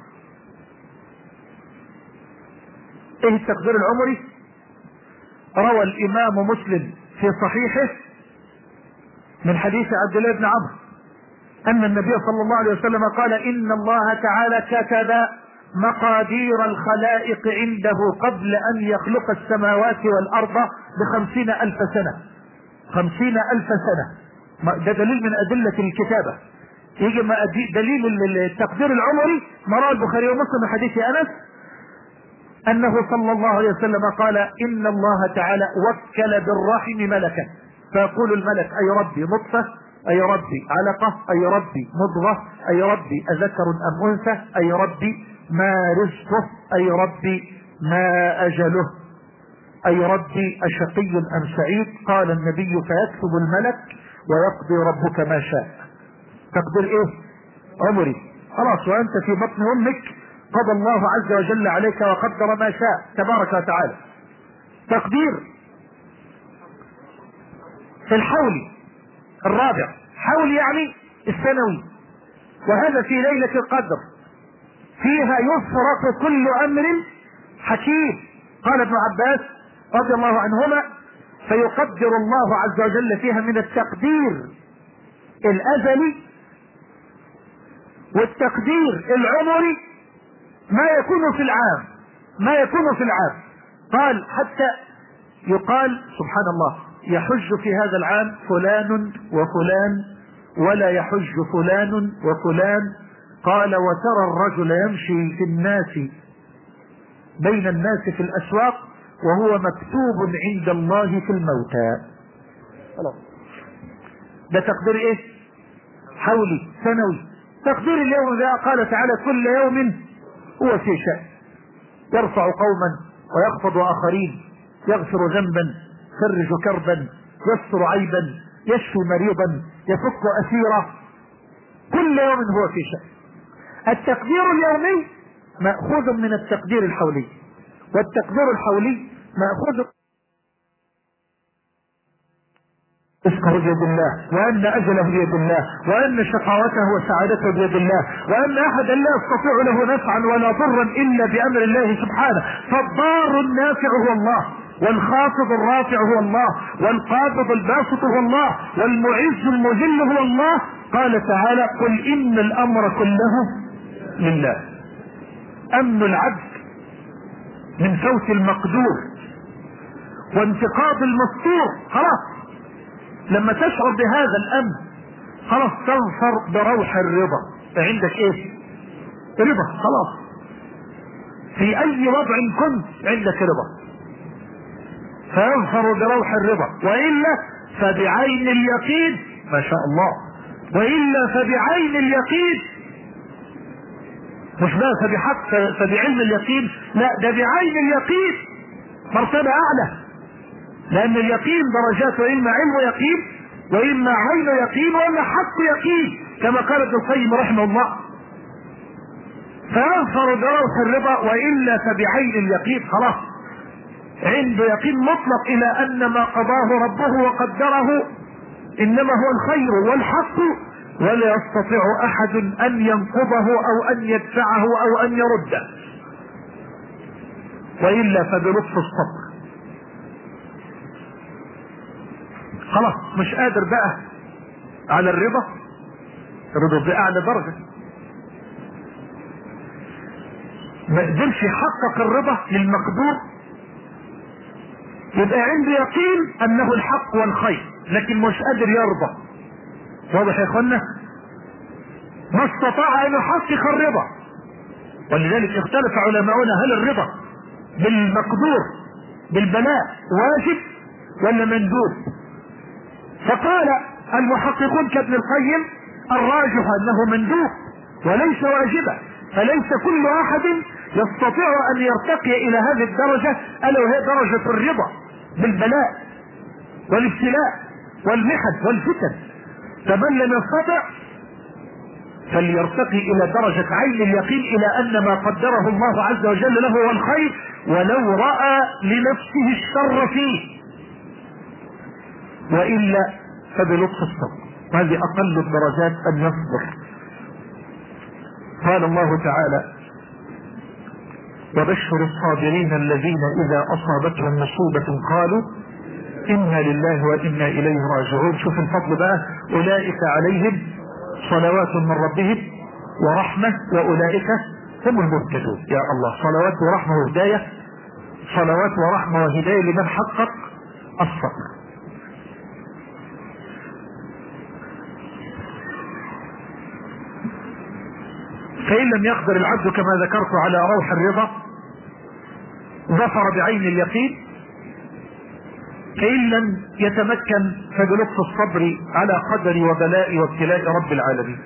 ايه التقدير العمري؟ روى الامام مسلم في صحيحه من حديث عبد الله بن عمرو ان النبي صلى الله عليه وسلم قال ان الله تعالى كتب مقادير الخلائق عنده قبل ان يخلق السماوات والارض ب50,000 سنة. 50,000 سنة ده دليل من ادلة الكتابة. يجي دليل التقدير العمري ما روى البخاري ومسلم من حديث انس انه صلى الله عليه وسلم قال ان الله تعالى وكل بالرحم ملكا فيقول الملك اي ربي نطفة اي ربي علقة اي ربي مضغة اي ربي اذكر ام انثى اي ربي ما رزقه اي ربي ما اجله اي ربي اشقي ام سعيد. قال النبي فيكتب الملك ويقضي ربك ما شاء. تقدير ايه؟ عمري. خلاص وانت في بطن امك قضى الله عز وجل عليك وقدر ما شاء تبارك وتعالى. تقدير في الحول الرابع، حول يعني السنوي، وهذا في ليلة القدر فيها يفرق كل امر حكيم. قال ابن عباس رضي الله عنهما فيقدر الله عز وجل فيها من التقدير الازلي والتقدير العمري ما يكون في العام. قال حتى يقال سبحان الله يحج في هذا العام فلان وفلان ولا يحج فلان وفلان. قال وترى الرجل يمشي في الناس بين الناس في الاسواق وهو مكتوب عند الله في الموتى. ده تقدير ايه؟ حولي سنوي. تقدير اليوم ده قال تعالى كل يوم هو في شأن يرفع قوما ويخفض اخرين يغفر ذنبا يفرج كربا يستر عيبا يشفي مريضا يفك اسيرا. كل يوم هو في شأن. التقدير اليومي مأخوذ من التقدير الحولي، والتقدير الحولي مأخوذ رزقه بيد الله وان اجله بيد الله وان شقاوته وسعادته بيد الله وان احدا لا يستطيع له نفعا ولا ضرا الا بامر الله سبحانه. فالضار النافع هو الله والخافض الرافع هو الله والقابض الباسط هو الله والمعز المذل هو الله. قال تعالى قل ان الامر كله لله. امن العبد من فوت المقدور وانتقاض المستور. خلاص لما تشعر بهذا الامن خلاص تنفر بروح الرضا. عندك ايه؟ رضا. خلاص في اي وضع كنت عندك رضا فينفر بروح الرضا. والا فبعين اليقين ما شاء الله، والا فبعين اليقين مش بس بحق فبعلم اليقين، لا ده بعين اليقين مرتبة اعلى. لان اليقين درجات، واما علم يقين واما عين يقين واما حق يقين كما قال ابن القيم رحمه الله. فينفر بروح الرضا والا فبعين اليقين. خلاص عنده يقين مطلق الى ان ما قضاه ربه وقدره انما هو الخير والحق ولا يستطيع احد ان ينقضه او ان يدفعه او ان يرده. والا فبلطف الصبر. خلاص مش قادر بقى على الرضا بأعلى درجة، ما قدرش يحقق الرضا للمقدور، يبقى عنده يقين انه الحق والخير لكن مش قادر يرضى. واضح يا اخوانا؟ ما استطاع ان يحقق الرضا. ولذلك اختلف علماؤنا هل الرضا بالمقدور بالبلاء واجب ولا مندوب؟ فقال المحققون كابن القيم الراجح انه مندوب وليس واجبا، فليس كل احد يستطيع ان يرتقي الى هذه الدرجة، الا وهي درجة الرضا بالبلاء والابتلاء والمحن والفتن. فمن لم يستطع فليرتقي الى درجة عين اليقين الى ان ما قدره الله عز وجل له هو الخير، ولو رأى لنفسه الشر فيه، وإلا فبلطف الصبر. هذه اقل الدرجات ان يصبر. قال الله تعالى: وبشر الصابرين الذين اذا اصابتهم مصيبة قالوا انا لله وانا اليه راجعون. شوف الفضل بقى: اولئك عليهم صلوات من ربهم ورحمة واولئك هم المهتدون. يا الله، صلوات ورحمة وهداية، صلوات ورحمة وهداية لمن حقق الصبر. فإن لم يقدر العبد كما ذكرت على روح الرضا ظفر بعين اليقين، فإن لم يتمكن فبلطف الصبر على قدر وبلاء وابتلاء رب العالمين.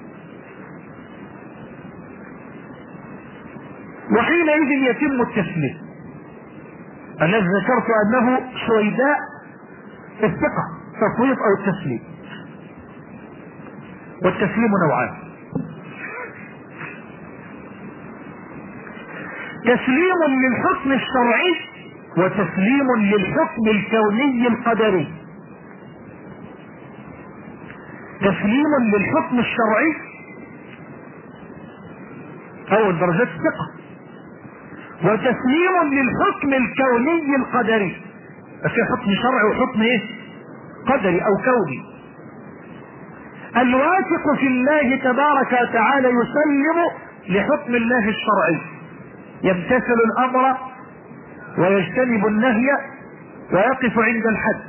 وحينئذ يتم التسليم الذي ذكرت انه سويداء الثقة، تفويض او التسليم. والتسليم نوعان: تسليم للحكم الشرعي وتسليم للحكم الكوني القدري. تسليم للحكم الشرعي اول درجات الثقة، وتسليم للحكم الكوني القدري. في حكم شرعي وحكم قدري او كوني. الواثق في الله تبارك وتعالى يسلم لحكم الله الشرعي، يمتثل الامر ويجتنب النهي ويقف عند الحد،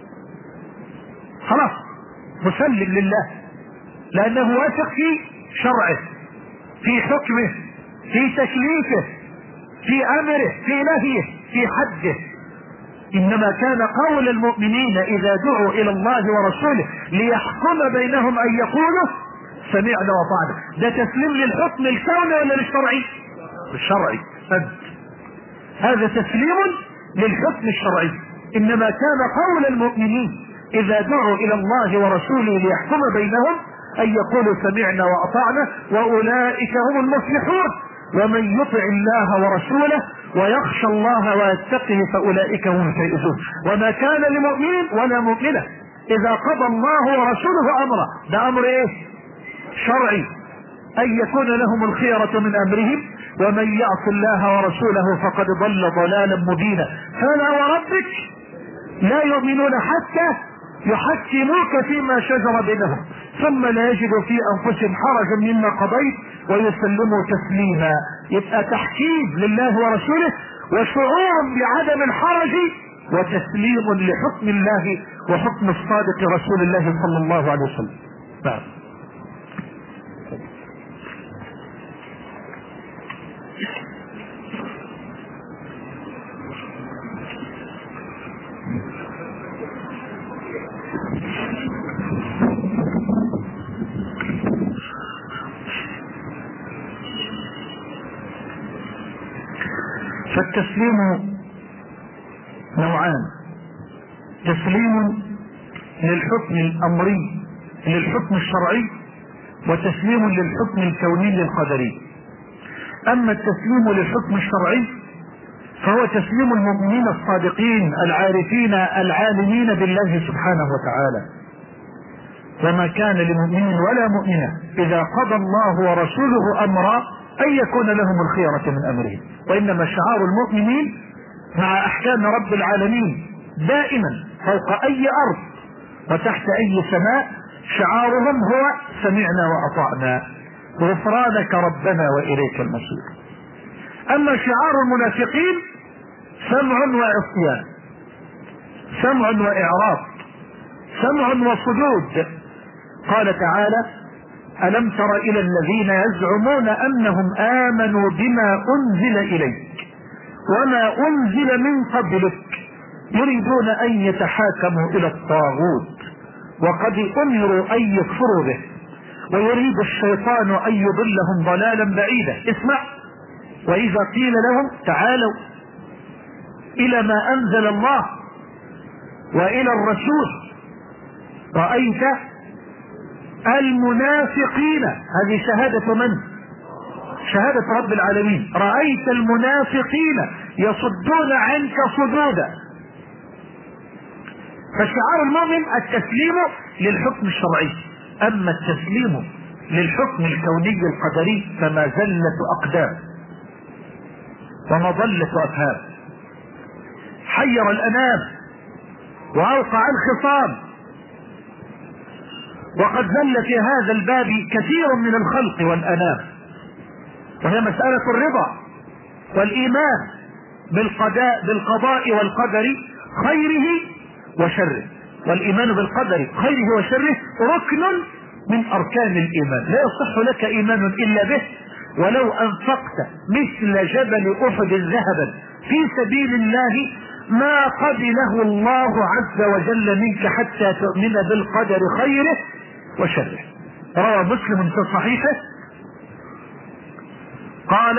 خلاص مسلم لله، لانه واثق في شرعه، في حكمه، في تكليفه، في امره، في نهيه، في حده. انما كان قول المؤمنين اذا دعوا الى الله ورسوله ليحكم بينهم ان يقولوا سمعنا وطعنا. ده تسليم للحكم الكوني ولا للشرعي؟ الشرعي. هذا تسليم للحكم الشرعي. انما كان قول المؤمنين اذا دعوا الى الله ورسوله ليحكم بينهم ان يقولوا سمعنا واطعنا واولئك هم المفلحون. ومن يطع الله ورسوله ويخشى الله ويتقه فاولئك هم الفائزون. وما كان لمؤمن ولا مؤمنة اذا قضى الله ورسوله امرا، ده امر شرعي، ان يكون لهم الخيرة من امرهم، ومن يعص الله ورسوله فقد ضل ضلالا مبينا. فلا وربك لا يؤمنون حتى يحكموك فيما شجر بينهم ثم لا يجدوا في انفسهم حرجا مما قضيت ويسلموا تسليما. يبقى تحكيم لله ورسوله وشعور بعدم الحرج وتسليم لحكم الله وحكم الصادق رسول الله صلى الله عليه وسلم. فالتسليم نوعان: تسليم للحكم الامري للحكم الشرعي، وتسليم للحكم الكوني القدري. اما التسليم للحكم الشرعي فهو تسليم المؤمنين الصادقين العارفين العالمين بالله سبحانه وتعالى. وما كان لمؤمن ولا مؤمنة اذا قضى الله ورسوله امرا ان يكون لهم الخيرة من امرهم. وانما شعار المؤمنين مع احكام رب العالمين دائما فوق اي ارض وتحت اي سماء شعارهم هو سمعنا واطعنا غفرانك ربنا واليك المصير. اما شعار المنافقين سمع وعصيان، سمع واعراض، سمع وصدود. قال تعالى: ألم تر إلى الذين يزعمون أنهم آمنوا بما أنزل إليك وما أنزل من قبلك يريدون أن يتحاكموا إلى الطاغوت وقد أمروا أن يكفروا به، ويريد الشيطان أن يضلهم ضلالا بعيدا. اسمع: وإذا قيل لهم تعالوا إلى ما أنزل الله وإلى الرسول رأيت المنافقين، هذه شهادة من؟ شهادة رب العالمين. رأيت المنافقين يصدون عنك صدودا. فشعار المؤمن التسليم للحكم الشرعي، أما التسليم للحكم الكوني القدري فما زلة أقدام ومضلة أفهام، حير الأنام وأوقع الخصام، وقد زل في هذا الباب كثير من الخلق والأنام، وهي مسألة الرضا والإيمان بالقضاء والقدر خيره وشره. والإيمان بالقدر خيره وشره ركن من أركان الإيمان، لا يصح لك إيمان إلا به، ولو أنفقت مثل جبل أحد ذهبا في سبيل الله ما قبله الله عز وجل منك حتى تؤمن بالقدر خيره وشره. روى مسلم في صحيحه قال: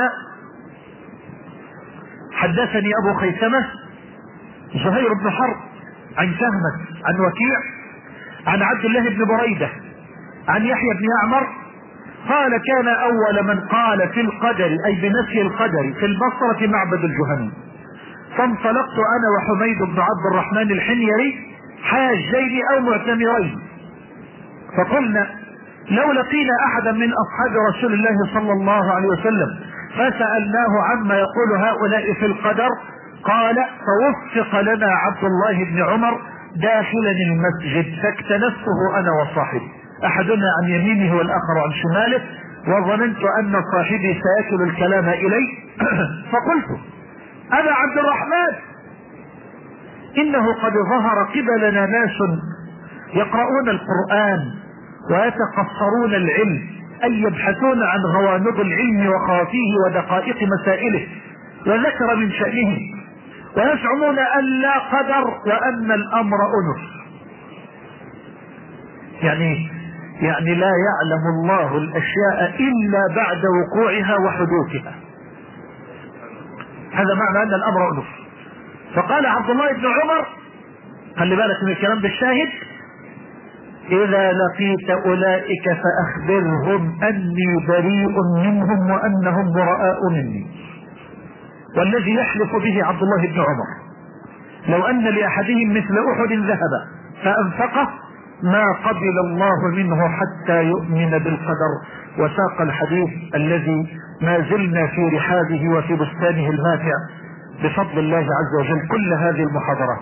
حدثني أبو خيثمة زهير بن حرب عن شهمة عن وكيع عن عبد الله بن بريدة عن يحيى بن يعمر قال: كان أول من قال في القدر أي بنفي القدر في البصرة معبد الجهني، فانطلقت أنا وحميد بن عبد الرحمن الحميري حاجين أو معتمرين، فقلنا لو لقينا أحدا من أصحاب رسول الله صلى الله عليه وسلم فسألناه عما يقول هؤلاء في القدر قال: فوفق لنا عبد الله بن عمر داخلا المسجد فاكتنفته أنا وصاحبي، أحدنا عن يمينه والآخر عن شماله، وظننت أن صاحبي سيكل الكلام إلي فقلت: أبا عبد الرحمن، إنه قد ظهر قبلنا ناس يقرؤون القرآن ويتقصرون العلم، أي يبحثون عن غوامض العلم وخوافيه ودقائق مسائله، وذكر من شأنه، ويزعمون أن لا قدر وأن الأمر أنف. يعني لا يعلم الله الأشياء إلا بعد وقوعها وحدوثها، هذا معنى أن الأمر أنف. فقال عبد الله بن عمر، خلي بالك من الكلام بالشاهد: إذا لقيت أولئك فأخبرهم أني بريء منهم وأنهم براء مني. والذي يحلف به عبد الله بن عمر لو أن لأحدهم مثل أحد ذهبا فأنفقه ما قبل الله منه حتى يؤمن بالقدر. وساق الحديث الذي ما زلنا في رحابه وفي بستانه الماتع بفضل الله عز وجل كل هذه المحاضرات.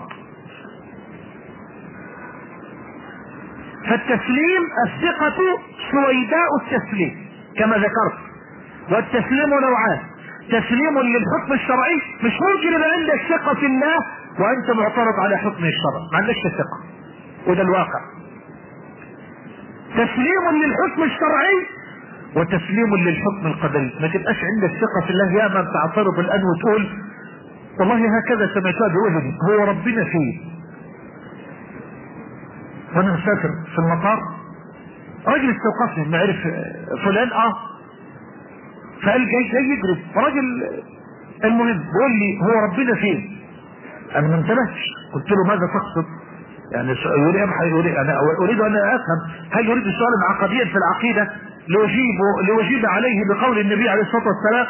فالتسليم الثقة سويداء التسليم كما ذكرت، والتسليم نوعان: تسليم للحكم الشرعي، مش ممكن يبقى عندك ثقة في الله وانت معترض على حكم الشرع، ما عندكش ثقة، وده الواقع. تسليم للحكم الشرعي وتسليم للحكم القدري. ما تبقاش عندك ثقة في الله يا من تعترض الآن وتقول والله هكذا سمعتها بأذني، هو ربنا فيه. وانا مسافر في المطار راجل استوقفني، ما عرف فلان فقال جاي يجري، راجل المهم بيقول لي هو ربنا فين؟ انا ما انتبهتش، قلت له ماذا تقصد؟ يعني يقول ايه؟ انا اريد ان افهم هل يريد سؤالا عقديا في العقيده لأجيب عليه بقول النبي عليه الصلاه والسلام؟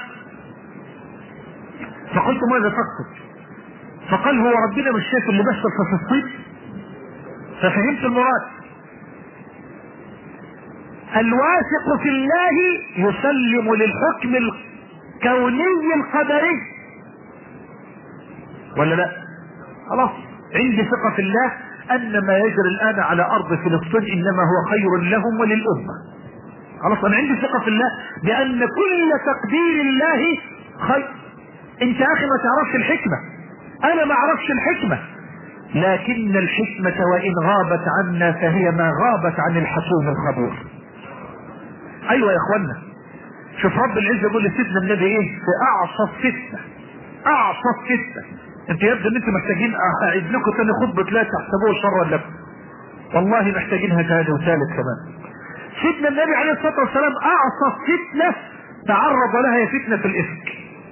فقلت ماذا تقصد؟ فقال هو ربنا مش شايف اللي بيحصل في الصين؟ ففهمت المراد. الواثق في الله يسلم للحكم الكوني القدري ولا لا؟ خلاص عندي ثقة في الله ان ما يجري الان على ارض فلسطين انما هو خير لهم وللامة. خلاص انا عندي ثقة في الله بان كل تقدير الله خير. انت يا اخي ما تعرفش الحكمة، انا ما اعرفش الحكمة، لكن الحكمة وان غابت عنا فهي ما غابت عن الحكيم الخبير. ايوه يا اخوانا، شوف رب العزة يقول لسيدنا النبي ايه في اعصف فتنة، اعصف فتنة. انت يبدو ان انتم محتاجين اعيد لكم تاني خطبة لا تحسبوه شرا لكم. والله محتاجينها تاني وثالث كمان. سيدنا النبي عليه الصلاة والسلام اعصف فتنة تعرض لها هي فتنة الافك،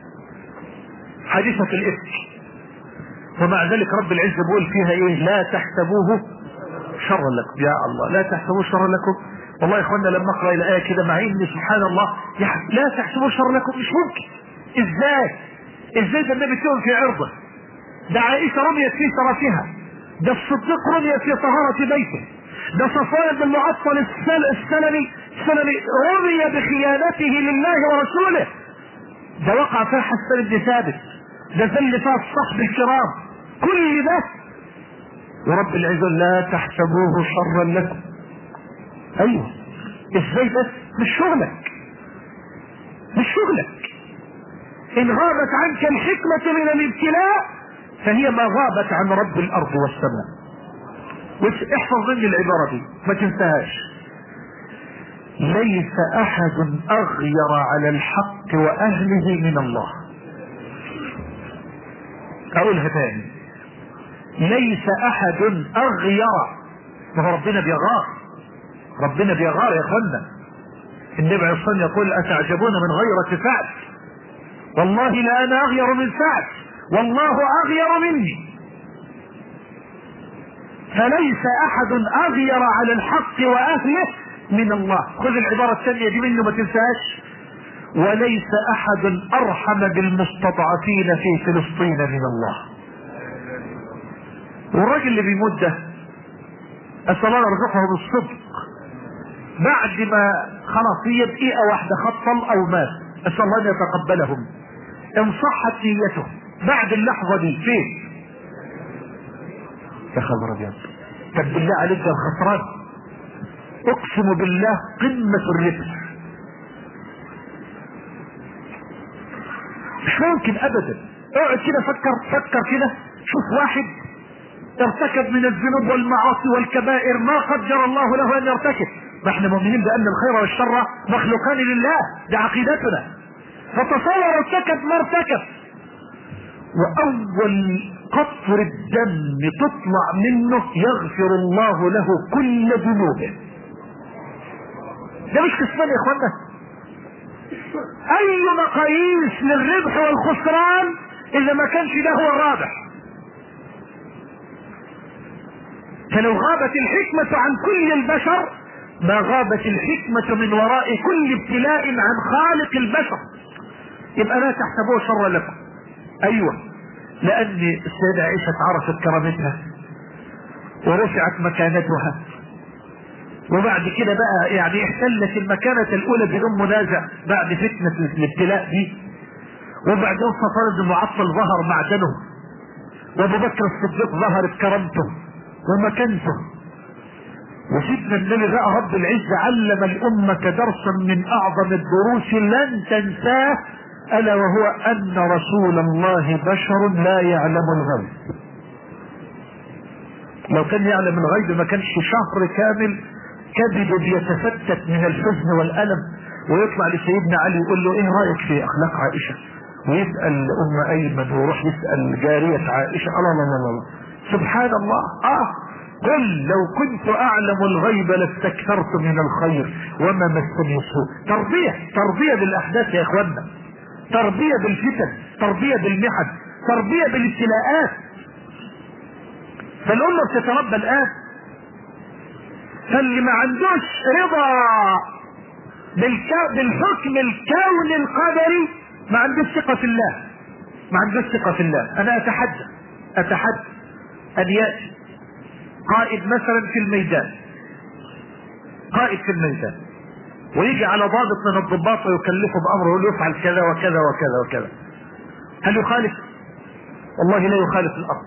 حادثة الافك، ومع ذلك رب العزة بيقول فيها ايه؟ لا تحسبوه شرا لكم. يا الله، لا تحسبوه شرا لكم. والله يا اخوانا لما اقرا الايه كده مع ان سبحان الله لا تحسبوه شرا لكم، مش ممكن. ازاي ده النبي تهم في عرضه، ده عائشه رميت في شرفها، ده الصديق رمي في طهاره بيته، ده صفوان بن المعطل السلمي رمي بخيانته لله ورسوله، ده وقع فيها حسن بن ثابت، ده ذل فيها الصحب الكرام، كل ده ورب العزة لا تحسبوه شرا لكم. ايوه، ازاي بس؟ مش شغلك، مش شغلك. ان غابت عنك الحكمة من الابتلاء فهي ما غابت عن رب الارض والسماء. احفظ مني العبارة دي ما تنساهاش. ليس احد اغير على الحق واهله من الله. اقولها تاني، ليس احد اغير. ما هو ربنا بيغار، ربنا بيغار يا اخوانا. النبي عليه الصلاة والسلام يقول اتعجبون من غيرة سعد، والله لا انا اغير من سعد والله اغير مني. فليس احد اغير على الحق واهله من الله. خذ العبارة الثانية دي منه ما تنساش. وليس احد ارحم بالمستضعفين في فلسطين من الله. والراجل اللي بيموت ده اسال الله يرزقه بالصدق، بعد ما خلاص هي دقيقة واحدة خطل او مات، اسال الله ان يتقبلهم. ان صحت نيته بعد اللحظة دي فين؟ يا خبر ابيض. طب بالله عليك ده الخسران، اقسم بالله قمة الربح. مش ممكن ابدا. اقعد كده فكر كده، شوف واحد ارتكب من الذنوب والمعاصي والكبائر ما قدر الله له ان يرتكب. ما احنا مؤمنين بان الخير والشر مخلوقان لله، ده عقيدتنا. فتصور ارتكب ما ارتكب، واول قطر الدم تطلع منه يغفر الله له كل ذنوبه. ده مش كسبان يا اخوانا. اي مقاييس للربح والخسران اذا ما كانش ده هو الرابح. فلو غابت الحكمة عن كل البشر ما غابت الحكمة من وراء كل ابتلاء عن خالق البشر. يبقى لا تحسبوه شرا لكم. ايوه، لان السيدة عائشة عرفت كرامتها ورفعت مكانتها، وبعد كده بقى يعني احتلت المكانة الاولى بدون منازع بعد فتنة الابتلاء دي. وبعدين صفوان بن المعطل ظهر معدنه، وابو بكر الصديق ظهرت كرامته ومكانته. وسيدنا النبي بقى رب العزة علم الأمة درسا من أعظم الدروس لن تنساه، ألا وهو أن رسول الله بشر لا يعلم الغيب. لو كان يعلم الغيب ما كانش شهر كامل كبده بيتفتت من الحزن والألم ويطلع لسيدنا علي يقول له ايه رأيك في أخلاق عائشة، ويسأل أم أيمن ويروح يسأل جارية عائشة. الله سبحان الله. قل لو كنت اعلم الغيب لاستكثرت من الخير وما مسني سوء. تربية بالاحداث يا اخوانا، تربية بالفتن، تربية بالمحن، تربية بالابتلاءات. فالامة بتتربى الان. فاللي ما عندوش رضا بالحكم الكوني القدري ما عندوش ثقة في الله، ما عندوش ثقة في الله. انا اتحدى ان يأتي قائد مثلا في الميدان، قائد في الميدان، ويجي على ضابط من الضباط ويكلفه بامره ويقول له افعل كذا وكذا وكذا وكذا. هل يخالف؟ والله لا يخالف الامر.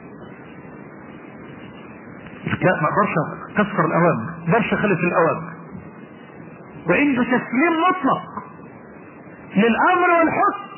لا، ما اقدرش اكسر الاوامر، ما اقدرش اخالف الاوامر، وعنده تسليم مطلق للامر والحكم.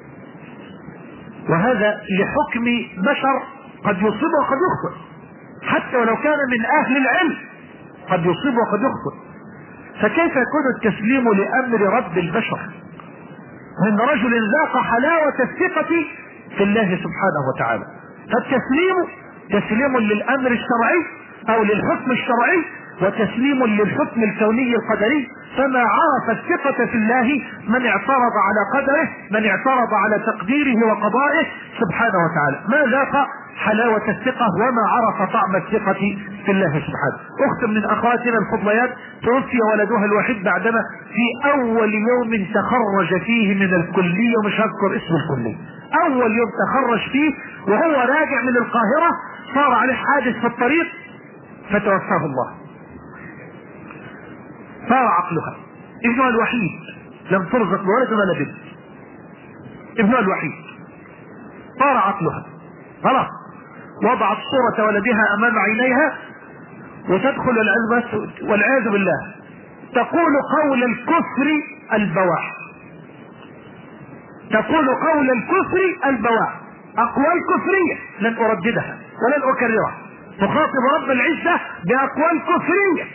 وهذا لحكم بشر قد يصيب وقد يخطئ، حتى ولو كان من اهل العلم قد يصيب وقد يخطئ. فكيف يكون التسليم لامر رب البشر من رجل ذاق حلاوة الثقة في الله سبحانه وتعالى؟ فالتسليم تسليم للامر الشرعي او للحكم الشرعي وتسليم للحكم الكوني القدري. فما عرف الثقة في الله من اعترض على قدره، من اعترض على تقديره وقضائه سبحانه وتعالى. ما ذاق حلاوة الثقة وما عرف طعم الثقة في الله سبحانه. اخت من اخواتنا الفضليات توفي ولدها الوحيد بعدما في اول يوم تخرج فيه من الكلية، ومش هذكر اسم الكلية، اول يوم تخرج فيه وهو راجع من القاهرة صار عليه حادث في الطريق فتوفاه الله. صار عقلها، ابنها الوحيد، لم ترزق بولد ولا بنت، ابنها الوحيد صار عقلها خلاص. وضعت صورة ولدها امام عينيها وتدخل والعياذ بالله تقول قول الكفر البواح، تقول قول الكفر البواح، اقوال كفرية لن ارددها ولن اكررها، تخاطب رب العزة باقوال كفرية.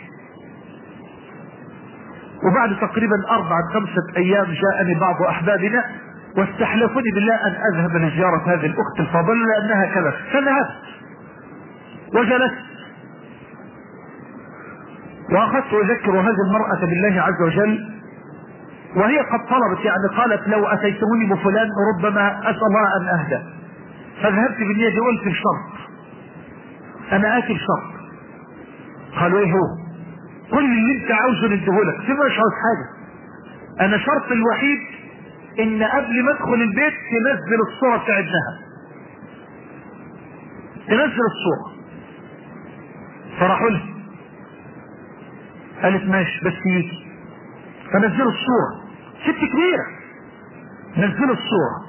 وبعد تقريبا 4-5 ايام جاءني بعض احبابنا واستحلفوني بالله ان اذهب لزيارة هذه الاخت الفاضلة لانها كذا، فذهبت وجلست واخذت اذكر هذه المرأة بالله عز وجل، وهي قد طلبت، يعني قالت لو اتيتموني بفلان ربما اسأل الله ان اهدى. فذهبت بالنية دي قلت بشرط، انا اتي بشرط. قالوا ايه هو؟ كل اللي انت عاوزه نديهولك، مش عاوز حاجة. انا شرط الوحيد ان قبل ما ادخل البيت تنزل الصورة بتاع ابنها، تنزل الصورة. فراحوا لها قالت ماشي بس يجي، فنزلوا الصورة، ست كبيرة، نزلوا الصورة.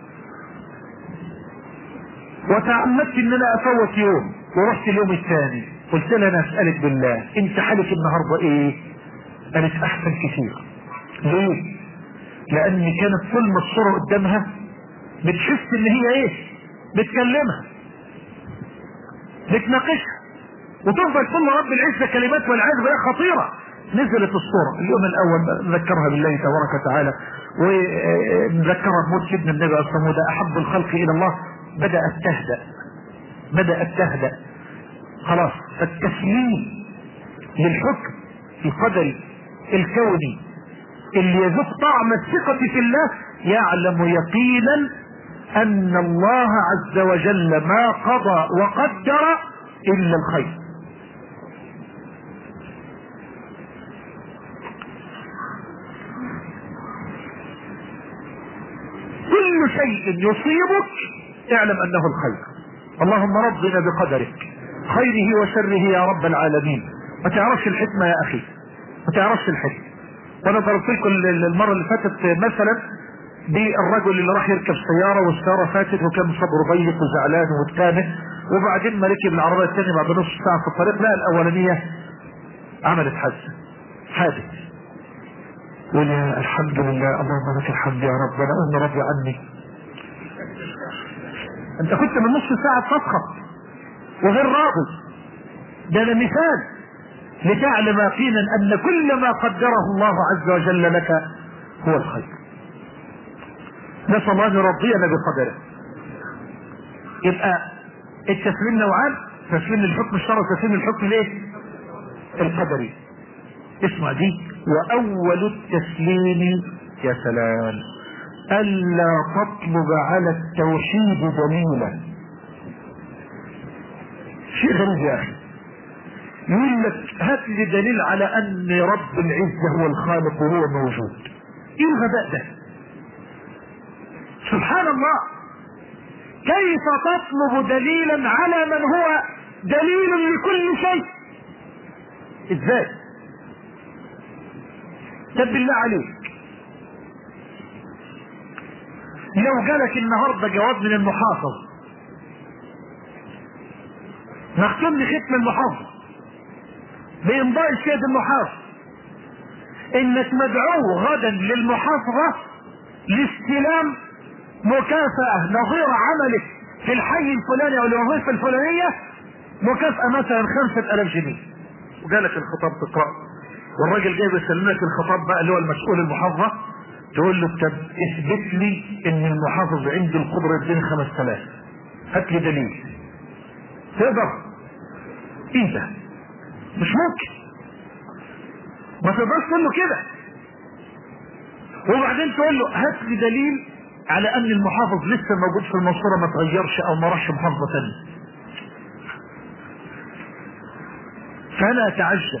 وتعمدت ان انا افوت يوم ورحت اليوم الثاني قلت لها انا اسألك بالله انت حالك النهاردة ايه؟ قالت احسن كثير. ليه؟ لان كانت كل ما الصورة قدامها بتحس ان هي ايه؟ بتكلمها، بتناقشها، وتفضل كل رب العزة كلمات والعياذ بالله خطيرة. نزلت الصورة اليوم الاول نذكرها بالله تبارك وتعالى ونذكرها بموت ابن النبي الصمود احب الخلق الى الله. بدأت تهدأ خلاص. التسليم للحكم القدري الكوني اللي يذوق طعم الثقة في الله يعلم يقينا ان الله عز وجل ما قضى وقدر الا الخير. كل شيء يصيبك اعلم انه الخير. اللهم رضنا بقدرك خيره وشره يا رب العالمين. ما تعرفش الحكمة يا اخي، ما تعرفش الحكمة. وانا ضربت لكم المرة اللي فاتت مثلا بالرجل اللي راح يركب سيارة والسيارة فاتت وكان صدره ضيق وزعلان ومتكامل، وبعدين ما ركب العربية الثانية بعد نص ساعة في الطريق لا الاولانية عملت حادث. يقول يا الحمد لله اللهم لك الحمد يا رب انا قلنا راضي عني. انت كنت من نص ساعة تسخط وغير راضي. ده مثال لتعلم يقينا ان كل ما قدره الله عز وجل لك هو الخير. نسأل الله ان يرضينا بقدره. يبقى التسليم نوعان، تسليم للحكم الشرعي وتسليم للحكم الايه؟ القدري. اسمع دي. واول التسليم يا سلام الا تطلب على التوحيد دليلا. شيء غريب يا اخي. يقول لك هات لي دليل على ان رب العزة هو الخالق وهو موجود. ايه الغباء ده؟ سبحان الله. كيف تطلب دليلا على من هو دليل لكل شيء؟ ازاي؟ طب بالله عليك لو جالك النهاردة جواب من المحافظ مختوم لختم المحافظ بإمضاء السيد المحافظ انك مدعو غدا للمحافظة لاستلام مكافأة نظير عملك في الحي الفلاني او الوظيفة الفلانية، مكافأة مثلا 5000 جنيه، وجالك الخطاب تقرأ والراجل جاي بيسلم لك الخطاب بقى اللي هو المسؤول المحافظة، تقول له طب اثبت لي ان المحافظ عنده القدرة يديني 5000، هات لي دليل. تقدر ايه ده؟ مش ممكن، ما تقدرش تقول له كده. وبعدين تقول له هات لي دليل على ان المحافظ لسه موجود في المنصورة ما تغيرش او ما راحش محافظة ثانية. فانا اتعجب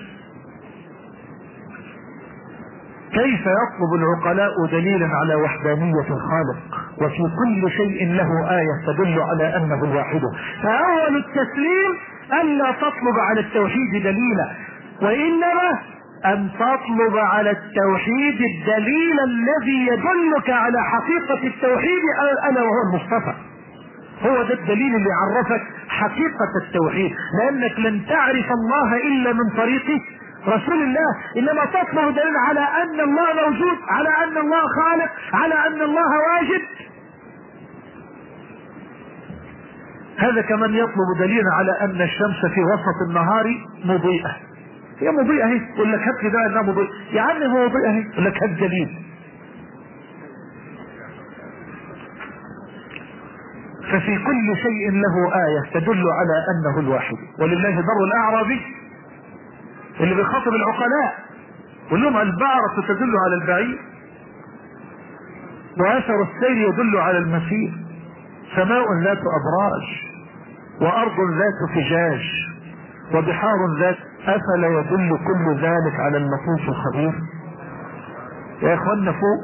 كيف يطلب العقلاء دليلا على وحدانية الخالق وفي كل شيء له آية تدل على أنه الواحد. فأول التسليم ألا تطلب على التوحيد دليلا، وإنما أن تطلب على التوحيد الدليل الذي يدلك على حقيقة التوحيد ألا وهو المصطفى. هو ده الدليل اللي يعرفك حقيقة التوحيد، لأنك لن تعرف الله إلا من طريق رسول الله، إنما تطلب دليل على أن الله موجود، على أن الله خالق، على أن الله واجد. هذا كمان يطلب دليل على أن الشمس في وسط النهار مضيئة. هي مضيئة هي، يقول لك هات لي ده أنها مضيئة، يا عم هو مضيئة هي، يقول لك هات دليل. ففي كل شيء له آية تدل على أنه الواحد. ولله در الأعرابي اللي بيخاطب العقلاء يقول لهم البعرة تدل على البعير، وأثر السير يدل على المسير، سماء ذات أبراج، وأرض ذات فجاج، وبحار ذات، أفلا يدل كل ذلك على اللطيف الخبير؟ يا إخواننا فوق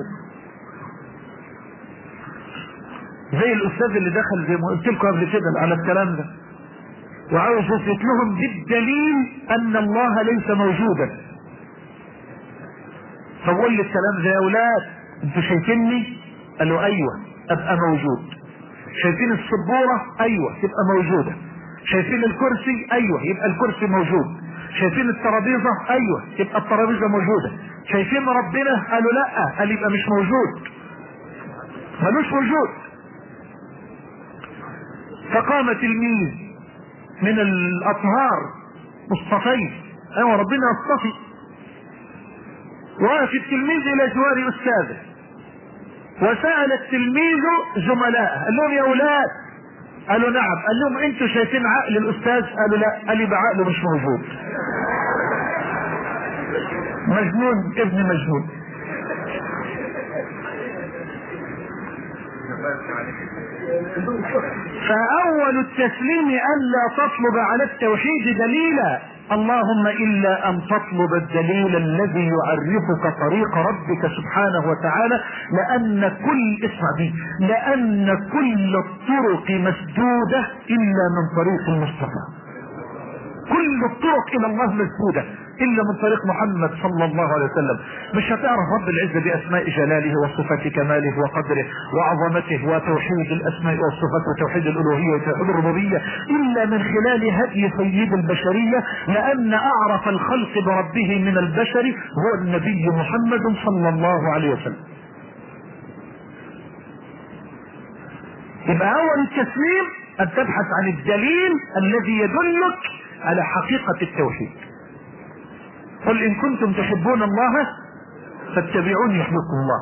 زي الأستاذ اللي دخل زي ما قلت لكم قبل كده على الكلام ده، وعاوز يثبت لهم بالدليل أن الله ليس موجودا. فبقول لي الكلام ده يا أولاد أنتوا شايفيني؟ قالوا أيوه أبقى موجود. شايفين السبورة؟ أيوه تبقى موجودة. شايفين الكرسي؟ أيوه يبقى الكرسي موجود. شايفين الترابيزة؟ أيوه تبقى الترابيزة موجودة. شايفين ربنا؟ قالوا لا، قال يبقى مش موجود، ملوش وجود. فقام تلميذ من الأطهار مصطفين، أيوه ربنا يصطفي، وقف التلميذ إلى جوار أستاذه وسأل التلميذ زملائه، قال لهم يا أولاد، قالوا نعم، قال لهم أنتوا شايفين عقل الأستاذ؟ قالوا لا، قال يبقى عقله مش موجود. مجنون ابن مجنون. فأول التسليم ألا تطلب على التوحيد دليلا، اللهم إلا أن تطلب الدليل الذي يعرفك طريق ربك سبحانه وتعالى، لأن كل الطرق مسدودة إلا من طريق المصطفى. كل الطرق إلى الله مسدودة إلا من طريق محمد صلى الله عليه وسلم. مش هتعرف رب العزة بأسماء جلاله وصفات كماله وقدره وعظمته وتوحيد الأسماء والصفات وتوحيد الألوهية وتوحيد الربوبية إلا من خلال هدي سيد البشرية، لأن أعرف الخلق بربه من البشر هو النبي محمد صلى الله عليه وسلم. يبقى أول التسليم أن تبحث عن الدليل الذي يدلك على حقيقة التوحيد. قل إن كنتم تحبون الله فاتبعوني يحببكم الله.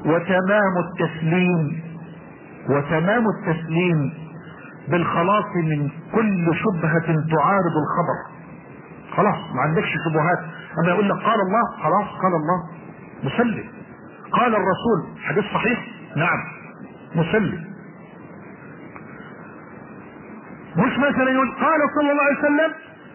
وتمام التسليم بالخلاص من كل شبهة تعارض الخبر. خلاص ما عندكش شبهات، اما يقول لك قال الله خلاص قال الله مسلم، قال الرسول حديث صحيح نعم مسلم. مش مثلا يقول قال صلى الله عليه وسلم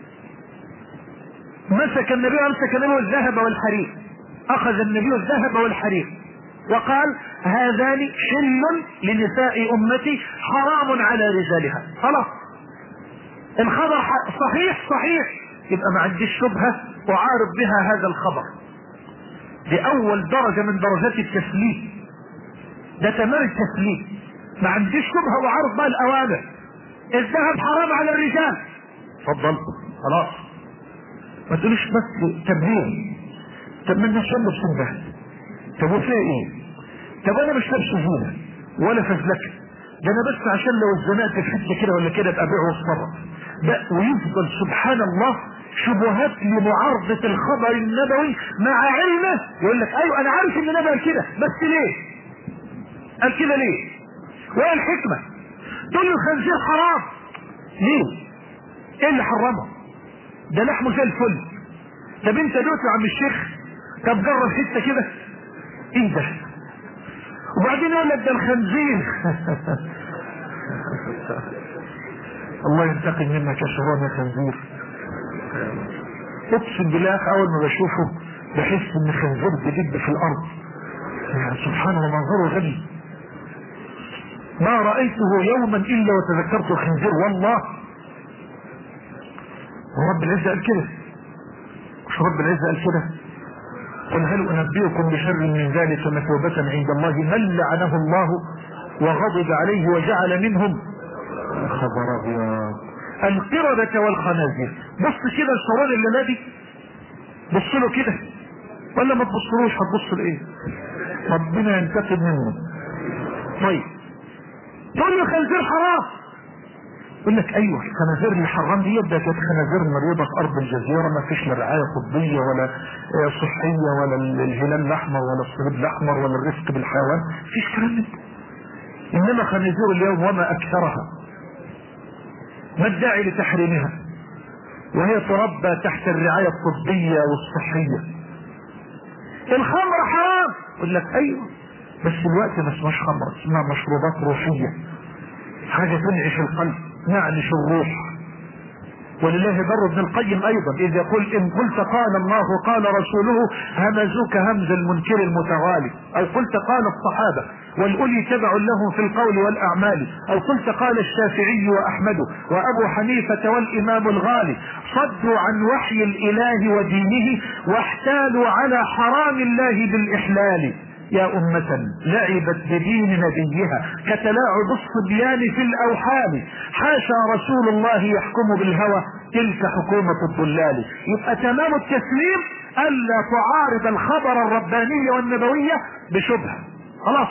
مسك النبي الذهب والحرير، اخذ النبي الذهب والحرير وقال هذان حل لنساء امتي حرام على رجالها. خلاص الخبر صحيح يبقى ما عنديش شبهه اعارض بها هذا الخبر. دي اول درجه من درجات التسليم، ده تمام التسليم. ما عنديش شبهه اعارض بها الاوامر. الذهب حرام على الرجال، اتفضل خلاص. ما تقوليش بس تبرير، طب ما الناس يلا بسنبه، طب وفيها ايه؟ طب انا مش لابس زينه ولا فزلكه، ده انا بس عشان لو اتزنقت في حته كده ولا كده ابقى ابيع واتصرف. ده ويفضل سبحان الله شبهات لمعارضه الخبر النبوي مع علمه. يقول لك ايوه انا عارف ان النبي قال كده، بس ليه؟ قال كده ليه؟ وايه الحكمه؟ تقول له الخنزير حرام، ليه؟ ايه اللي حرمه؟ ده لحمه زي الفل. طب انت دوت يا عم الشيخ، طب جرب حته كده، ايه ده؟ وبعدين يقول لك ده الخنزير. الله ينتقم منك يا شهران يا خنزير. اقسم بالله اول ما بشوفه بحس ان خنزير بيدب في الارض. يعني سبحان الله منظره غبي. ما رأيته يوما الا وتذكرت الخنزير والله. ورب العزة قال كده، مش رب العزة قال كده؟ قل هل انبئكم بشر من ذلك مثوبة عند الله من لعنه الله وغضب عليه وجعل منهم خبر ابيض القردة والخنازير. بص كده الشران اللي نادي، بص له كده ولا ما تبصلوش؟ هتبص لايه؟ ربنا ينتقم منه. طيب تقول له خنزير حرام، يقول لك ايوه الخنازير اللي حرام دي ده كانت خنازير مريضه في ارض الجزيره، ما فيش لا رعايه طبيه ولا صحيه ولا الهلال الاحمر ولا الصليب الاحمر ولا الرفق بالحيوان، مفيش كلام من ده. انما خنازير اليوم وما اكثرها، ما الداعي لتحريمها وهي تربى تحت الرعايه الطبيه والصحيه؟ الخمر حرام، يقول لك ايوه بس الوقت ما اسمهاش خمر، اسمها مشروبات روحيه، حاجه تنعش القلب، نعنش الروح. ولله بر ابن القيم ايضا اذ يقول ان قلت قال الله قال رسوله همزوك همز المنكر المتغالي، او قلت قال الصحابه والاولي تبع لهم في القول والاعمال، او قلت قال الشافعي واحمد وابو حنيفه والامام الغالي، صدوا عن وحي الاله ودينه واحتالوا على حرام الله بالاحلال. يا أمة لعبت بدين نبيها كتلاعب الصبيان في الأوحال، حاشا رسول الله يحكم بالهوى تلك حكومة الضلال. يبقى تمام التسليم ألا تعارض الخبر الرباني والنبوية بشبهة. خلاص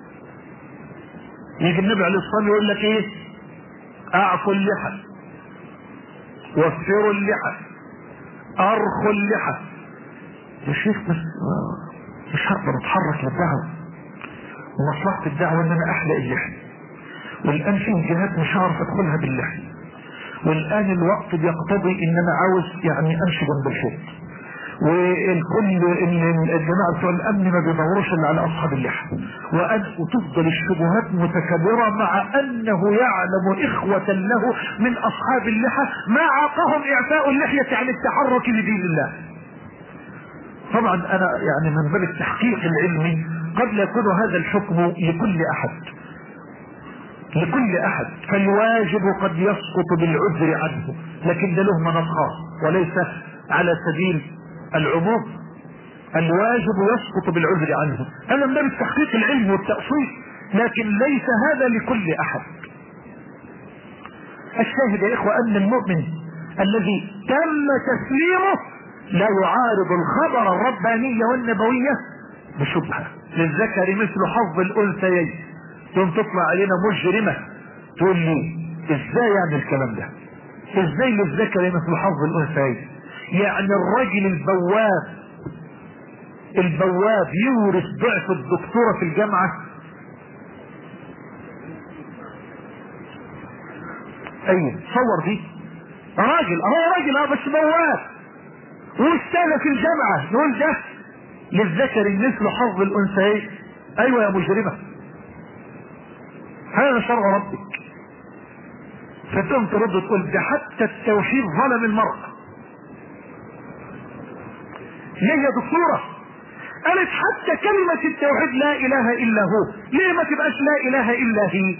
يجي النبي عليه الصلاة والسلام يقول لك ايه؟ اعفوا اللحى، وفروا اللحى، ارخوا اللحى. يا شيخ بس مش هقدر اتحرك للدعوة، ومصلحة الدعوة ان انا احلق اللحية، والان في جهات مش هعرف ادخلها باللحية، والان الوقت بيقتضي ان انا عاوز يعني امشي جنب الحيط، والكل الجماعة بتوع الامن ما بيدوروش الا على اصحاب اللحية، وتفضل الشبهات متكبرة مع انه يعلم اخوة له من اصحاب اللحى ما عاقهم اعفاء اللحية عن التحرك لدين الله. طبعا انا يعني من باب التحقيق العلمي قد لا يكون هذا الحكم لكل احد، فالواجب قد يسقط بالعذر عنه، لكن ده له مناط خاص وليس على سبيل العموم. الواجب يسقط بالعذر عنه، هذا من باب التحقيق العلمي والتأصيل، لكن ليس هذا لكل احد. الشاهد يا اخوة ان المؤمن الذي تم تسليمه لا يعارض الخبر الرباني والنبوية بشبهة. للذكر مثل حظ الانثيين. تقوم تطلع علينا مجرمة تقول لي ازاي يعني الكلام ده؟ ازاي للذكر مثل حظ الانثيين؟ يعني الرجل البواب يورث ضعف الدكتورة في الجامعة؟ ايه صور دي راجل بس بواب واستاذ في الجامعة، نقول ده للذكر مثل حظ الانثيين؟ ايوه يا مجرمة، هذا شرع ربك. فتقوم ترد تقول ده حتى التوحيد ظلم المرأة. ليه يا دكتورة؟ قالت حتى كلمة التوحيد لا اله الا هو، ليه ما تبقاش لا اله الا هي؟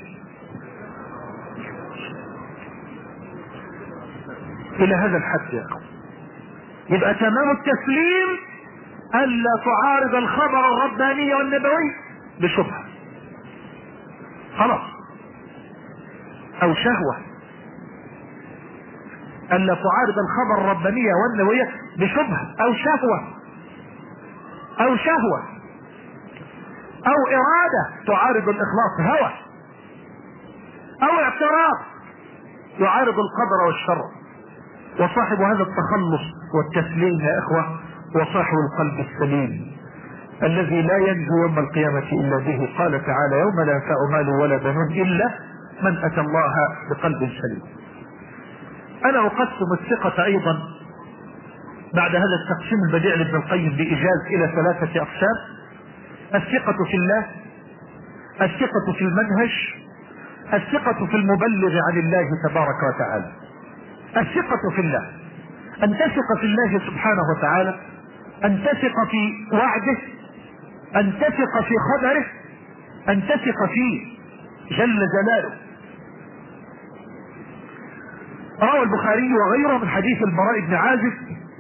الى هذا الحد يا اخوة. يبقى تمام التسليم الا تعارض الخبر الرباني والنبوي بشبهة. خلاص. او شهوة، الا تعارض الخبر الرباني والنبوية بشبهة او شهوة او ارادة تعارض الاخلاص، هوى او اعتراض يعارض القدر والشرع. وصاحب هذا التخلص والتسليم يا اخوة هو صاحب القلب السليم الذي لا ينجو يوم القيامة الا به. قال تعالى يوم لا ينفع مال ولا بنون الا من اتى الله بقلب سليم. انا اقسم الثقة ايضا بعد هذا التقسيم البديع لابن القيم بإيجاز إلى 3 أقسام: الثقة في الله، الثقة في المنهج، الثقة في المبلغ عن الله تبارك وتعالى. الثقة في الله، أن تثق في الله سبحانه وتعالى، أن تثق في وعده، أن تثق في خبره، أن تثق فيه جل جلاله. روى البخاري وغيره من حديث البراء بن عازب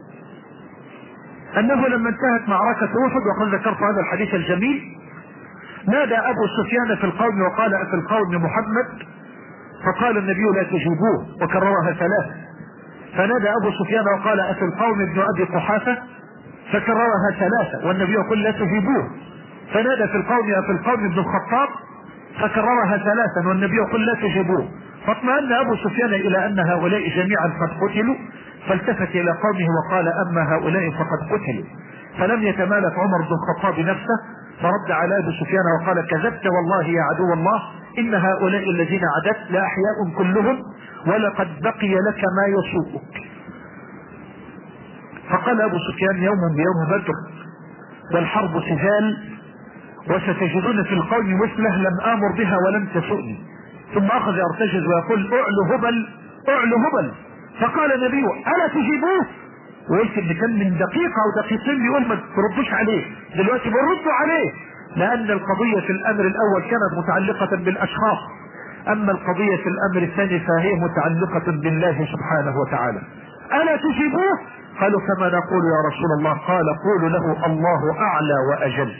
أنه لما انتهت معركة أحد، وقد ذكرت هذا الحديث الجميل، نادى أبو سفيان في القوم وقال: أفي القوم محمد؟ فقال النبي: لا تجيبوه، وكررها 3. فنادى أبو سفيان وقال: أفي القوم ابن أبي قحافة؟ فكررها 3 والنبي يقول: لا تجيبوه. فنادى في القوم: أفي القوم ابن الخطاب؟ فكررها 3 والنبي يقول: لا تجيبوه. فاطمأن أبو سفيان إلى أن هؤلاء جميعا قد قتلوا، فالتفت إلى قومه وقال: أما هؤلاء فقد قتلوا. فلم يتمالك عمر بن الخطاب نفسه، فرد على أبي سفيان وقال: كذبت والله يا عدو الله، إن هؤلاء الذين عدت لأحياء كلهم، ولقد بقي لك ما يسوءك. فقال أبو سفيان: يوم بيوم بدر، والحرب سجال، وستجدون في القوم مثله لم آمر بها ولم تسؤني. ثم أخذ يرتجز ويقول: أعلو هبل، أعلو هبل. فقال النبي: ألا تجيبوه؟ وقلت ان كان من دقيقة او دقيقتين بيقول ما تردوش عليه، دلوقتي بردوا عليه، لان القضية في الامر الاول كانت متعلقة بالاشخاص، اما القضية في الامر الثاني فهي متعلقة بالله سبحانه وتعالى. الا تجيبوه؟ قالوا: كما نقول يا رسول الله. قال: قولوا له الله اعلى واجل.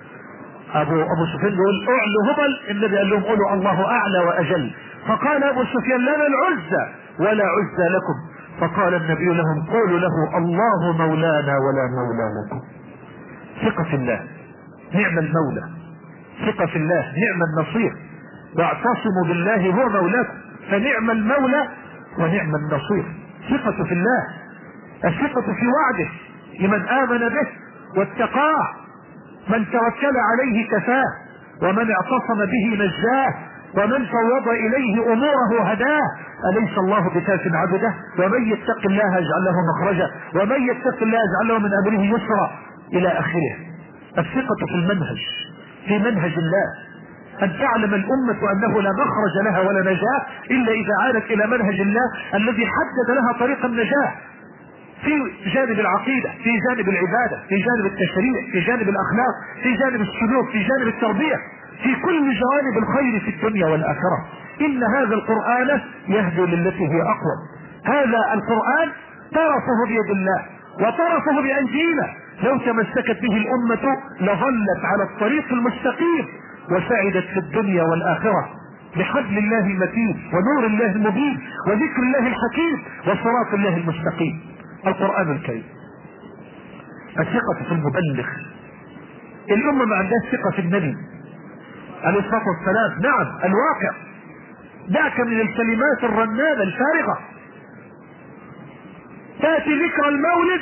ابو سفيان يقول: اعلوا هبل، النبي قال لهم: قولوا الله اعلى واجل. فقال ابو سفيان: لنا العزة ولا عزة لكم. فقال النبي لهم: قولوا له الله مولانا ولا مولى لكم. ثقة في الله، نعم المولى. ثقة في الله، نعم النصير. واعتصموا بالله هو مولاكم، فنعم المولى ونعم النصير. ثقة في الله، الثقة في وعده لمن آمن به واتقاه، من توكل عليه كفاه، ومن اعتصم به نجاه، ومن فوض إليه أموره هداه. أليس الله بكاف عبده؟ ومن يتق الله يجعل له مخرجا، ومن يتق الله يجعل له من أمره يسرا، إلى آخره. الثقة في المنهج، في منهج الله، أن تعلم الأمة أنه لا مخرج لها ولا نجاة إلا إذا عادت إلى منهج الله الذي حدد لها طريق النجاة، في جانب العقيدة، في جانب العبادة، في جانب التشريع، في جانب الأخلاق، في جانب السلوك، في جانب التربية، في كل جوانب الخير في الدنيا والآخرة. إن هذا القرآن يهدي للتي هي أقوى. هذا القرآن طرفه بيد الله وطرفه بأنجيله، لو تمسكت به الأمة لظلت على الطريق المستقيم وسعدت في الدنيا والآخرة بحبل الله المتين ونور الله المبين وذكر الله الحكيم وصراط الله المستقيم. القرآن الكريم. الثقة في المبلغ، الأمة ما عندها ثقة في النبي عليه الصلاة والسلام. نعم، الواقع دعك من الكلمات الرنانة الفارغة، تأتي ذكر المولد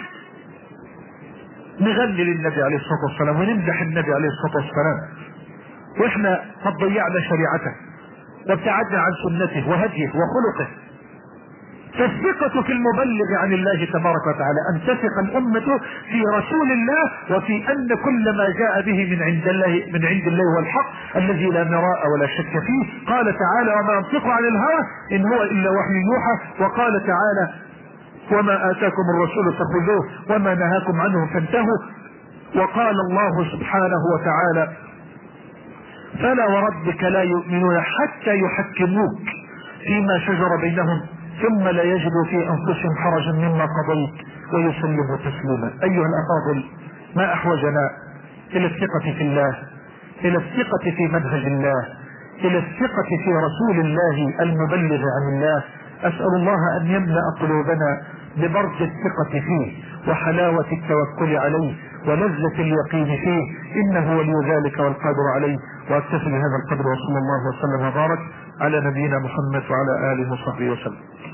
نغني للنبي عليه الصلاة والسلام ونمدح النبي عليه الصلاة والسلام، واحنا قد ضيعنا شريعته وابتعدنا عن سنته وهديه وخلقه. فالثقة في المبلغ عن الله تبارك وتعالى، أن تثق الأمة في رسول الله وفي أن كل ما جاء به من عند الله هو الحق الذي لا مراء ولا شك فيه. قال تعالى: وما ينطق عن الهوى إن هو إلا وحي يوحى. وقال تعالى: وما آتاكم الرسول فخذوه وما نهاكم عنه فانتهوا. وقال الله سبحانه وتعالى: فلا وربك لا يؤمنون حتى يحكموك فيما شجر بينهم ثم لا يجدوا في أنفسهم حرجا مما قضيت ويسلموا تسليما. أيها الأفاضل، ما أحوجنا إلى الثقة في الله، إلى الثقة في منهج الله، إلى الثقة في رسول الله المبلغ عن الله. أسأل الله أن يملأ قلوبنا ببرد الثقة فيه وحلاوة التوكل عليه ولذة اليقين فيه، إنه ولي ذلك والقادر عليه. وأكتفي بهذا القدر، وصلى الله وسلم وبارك على نبينا محمد وعلى آله وصحبه وسلم.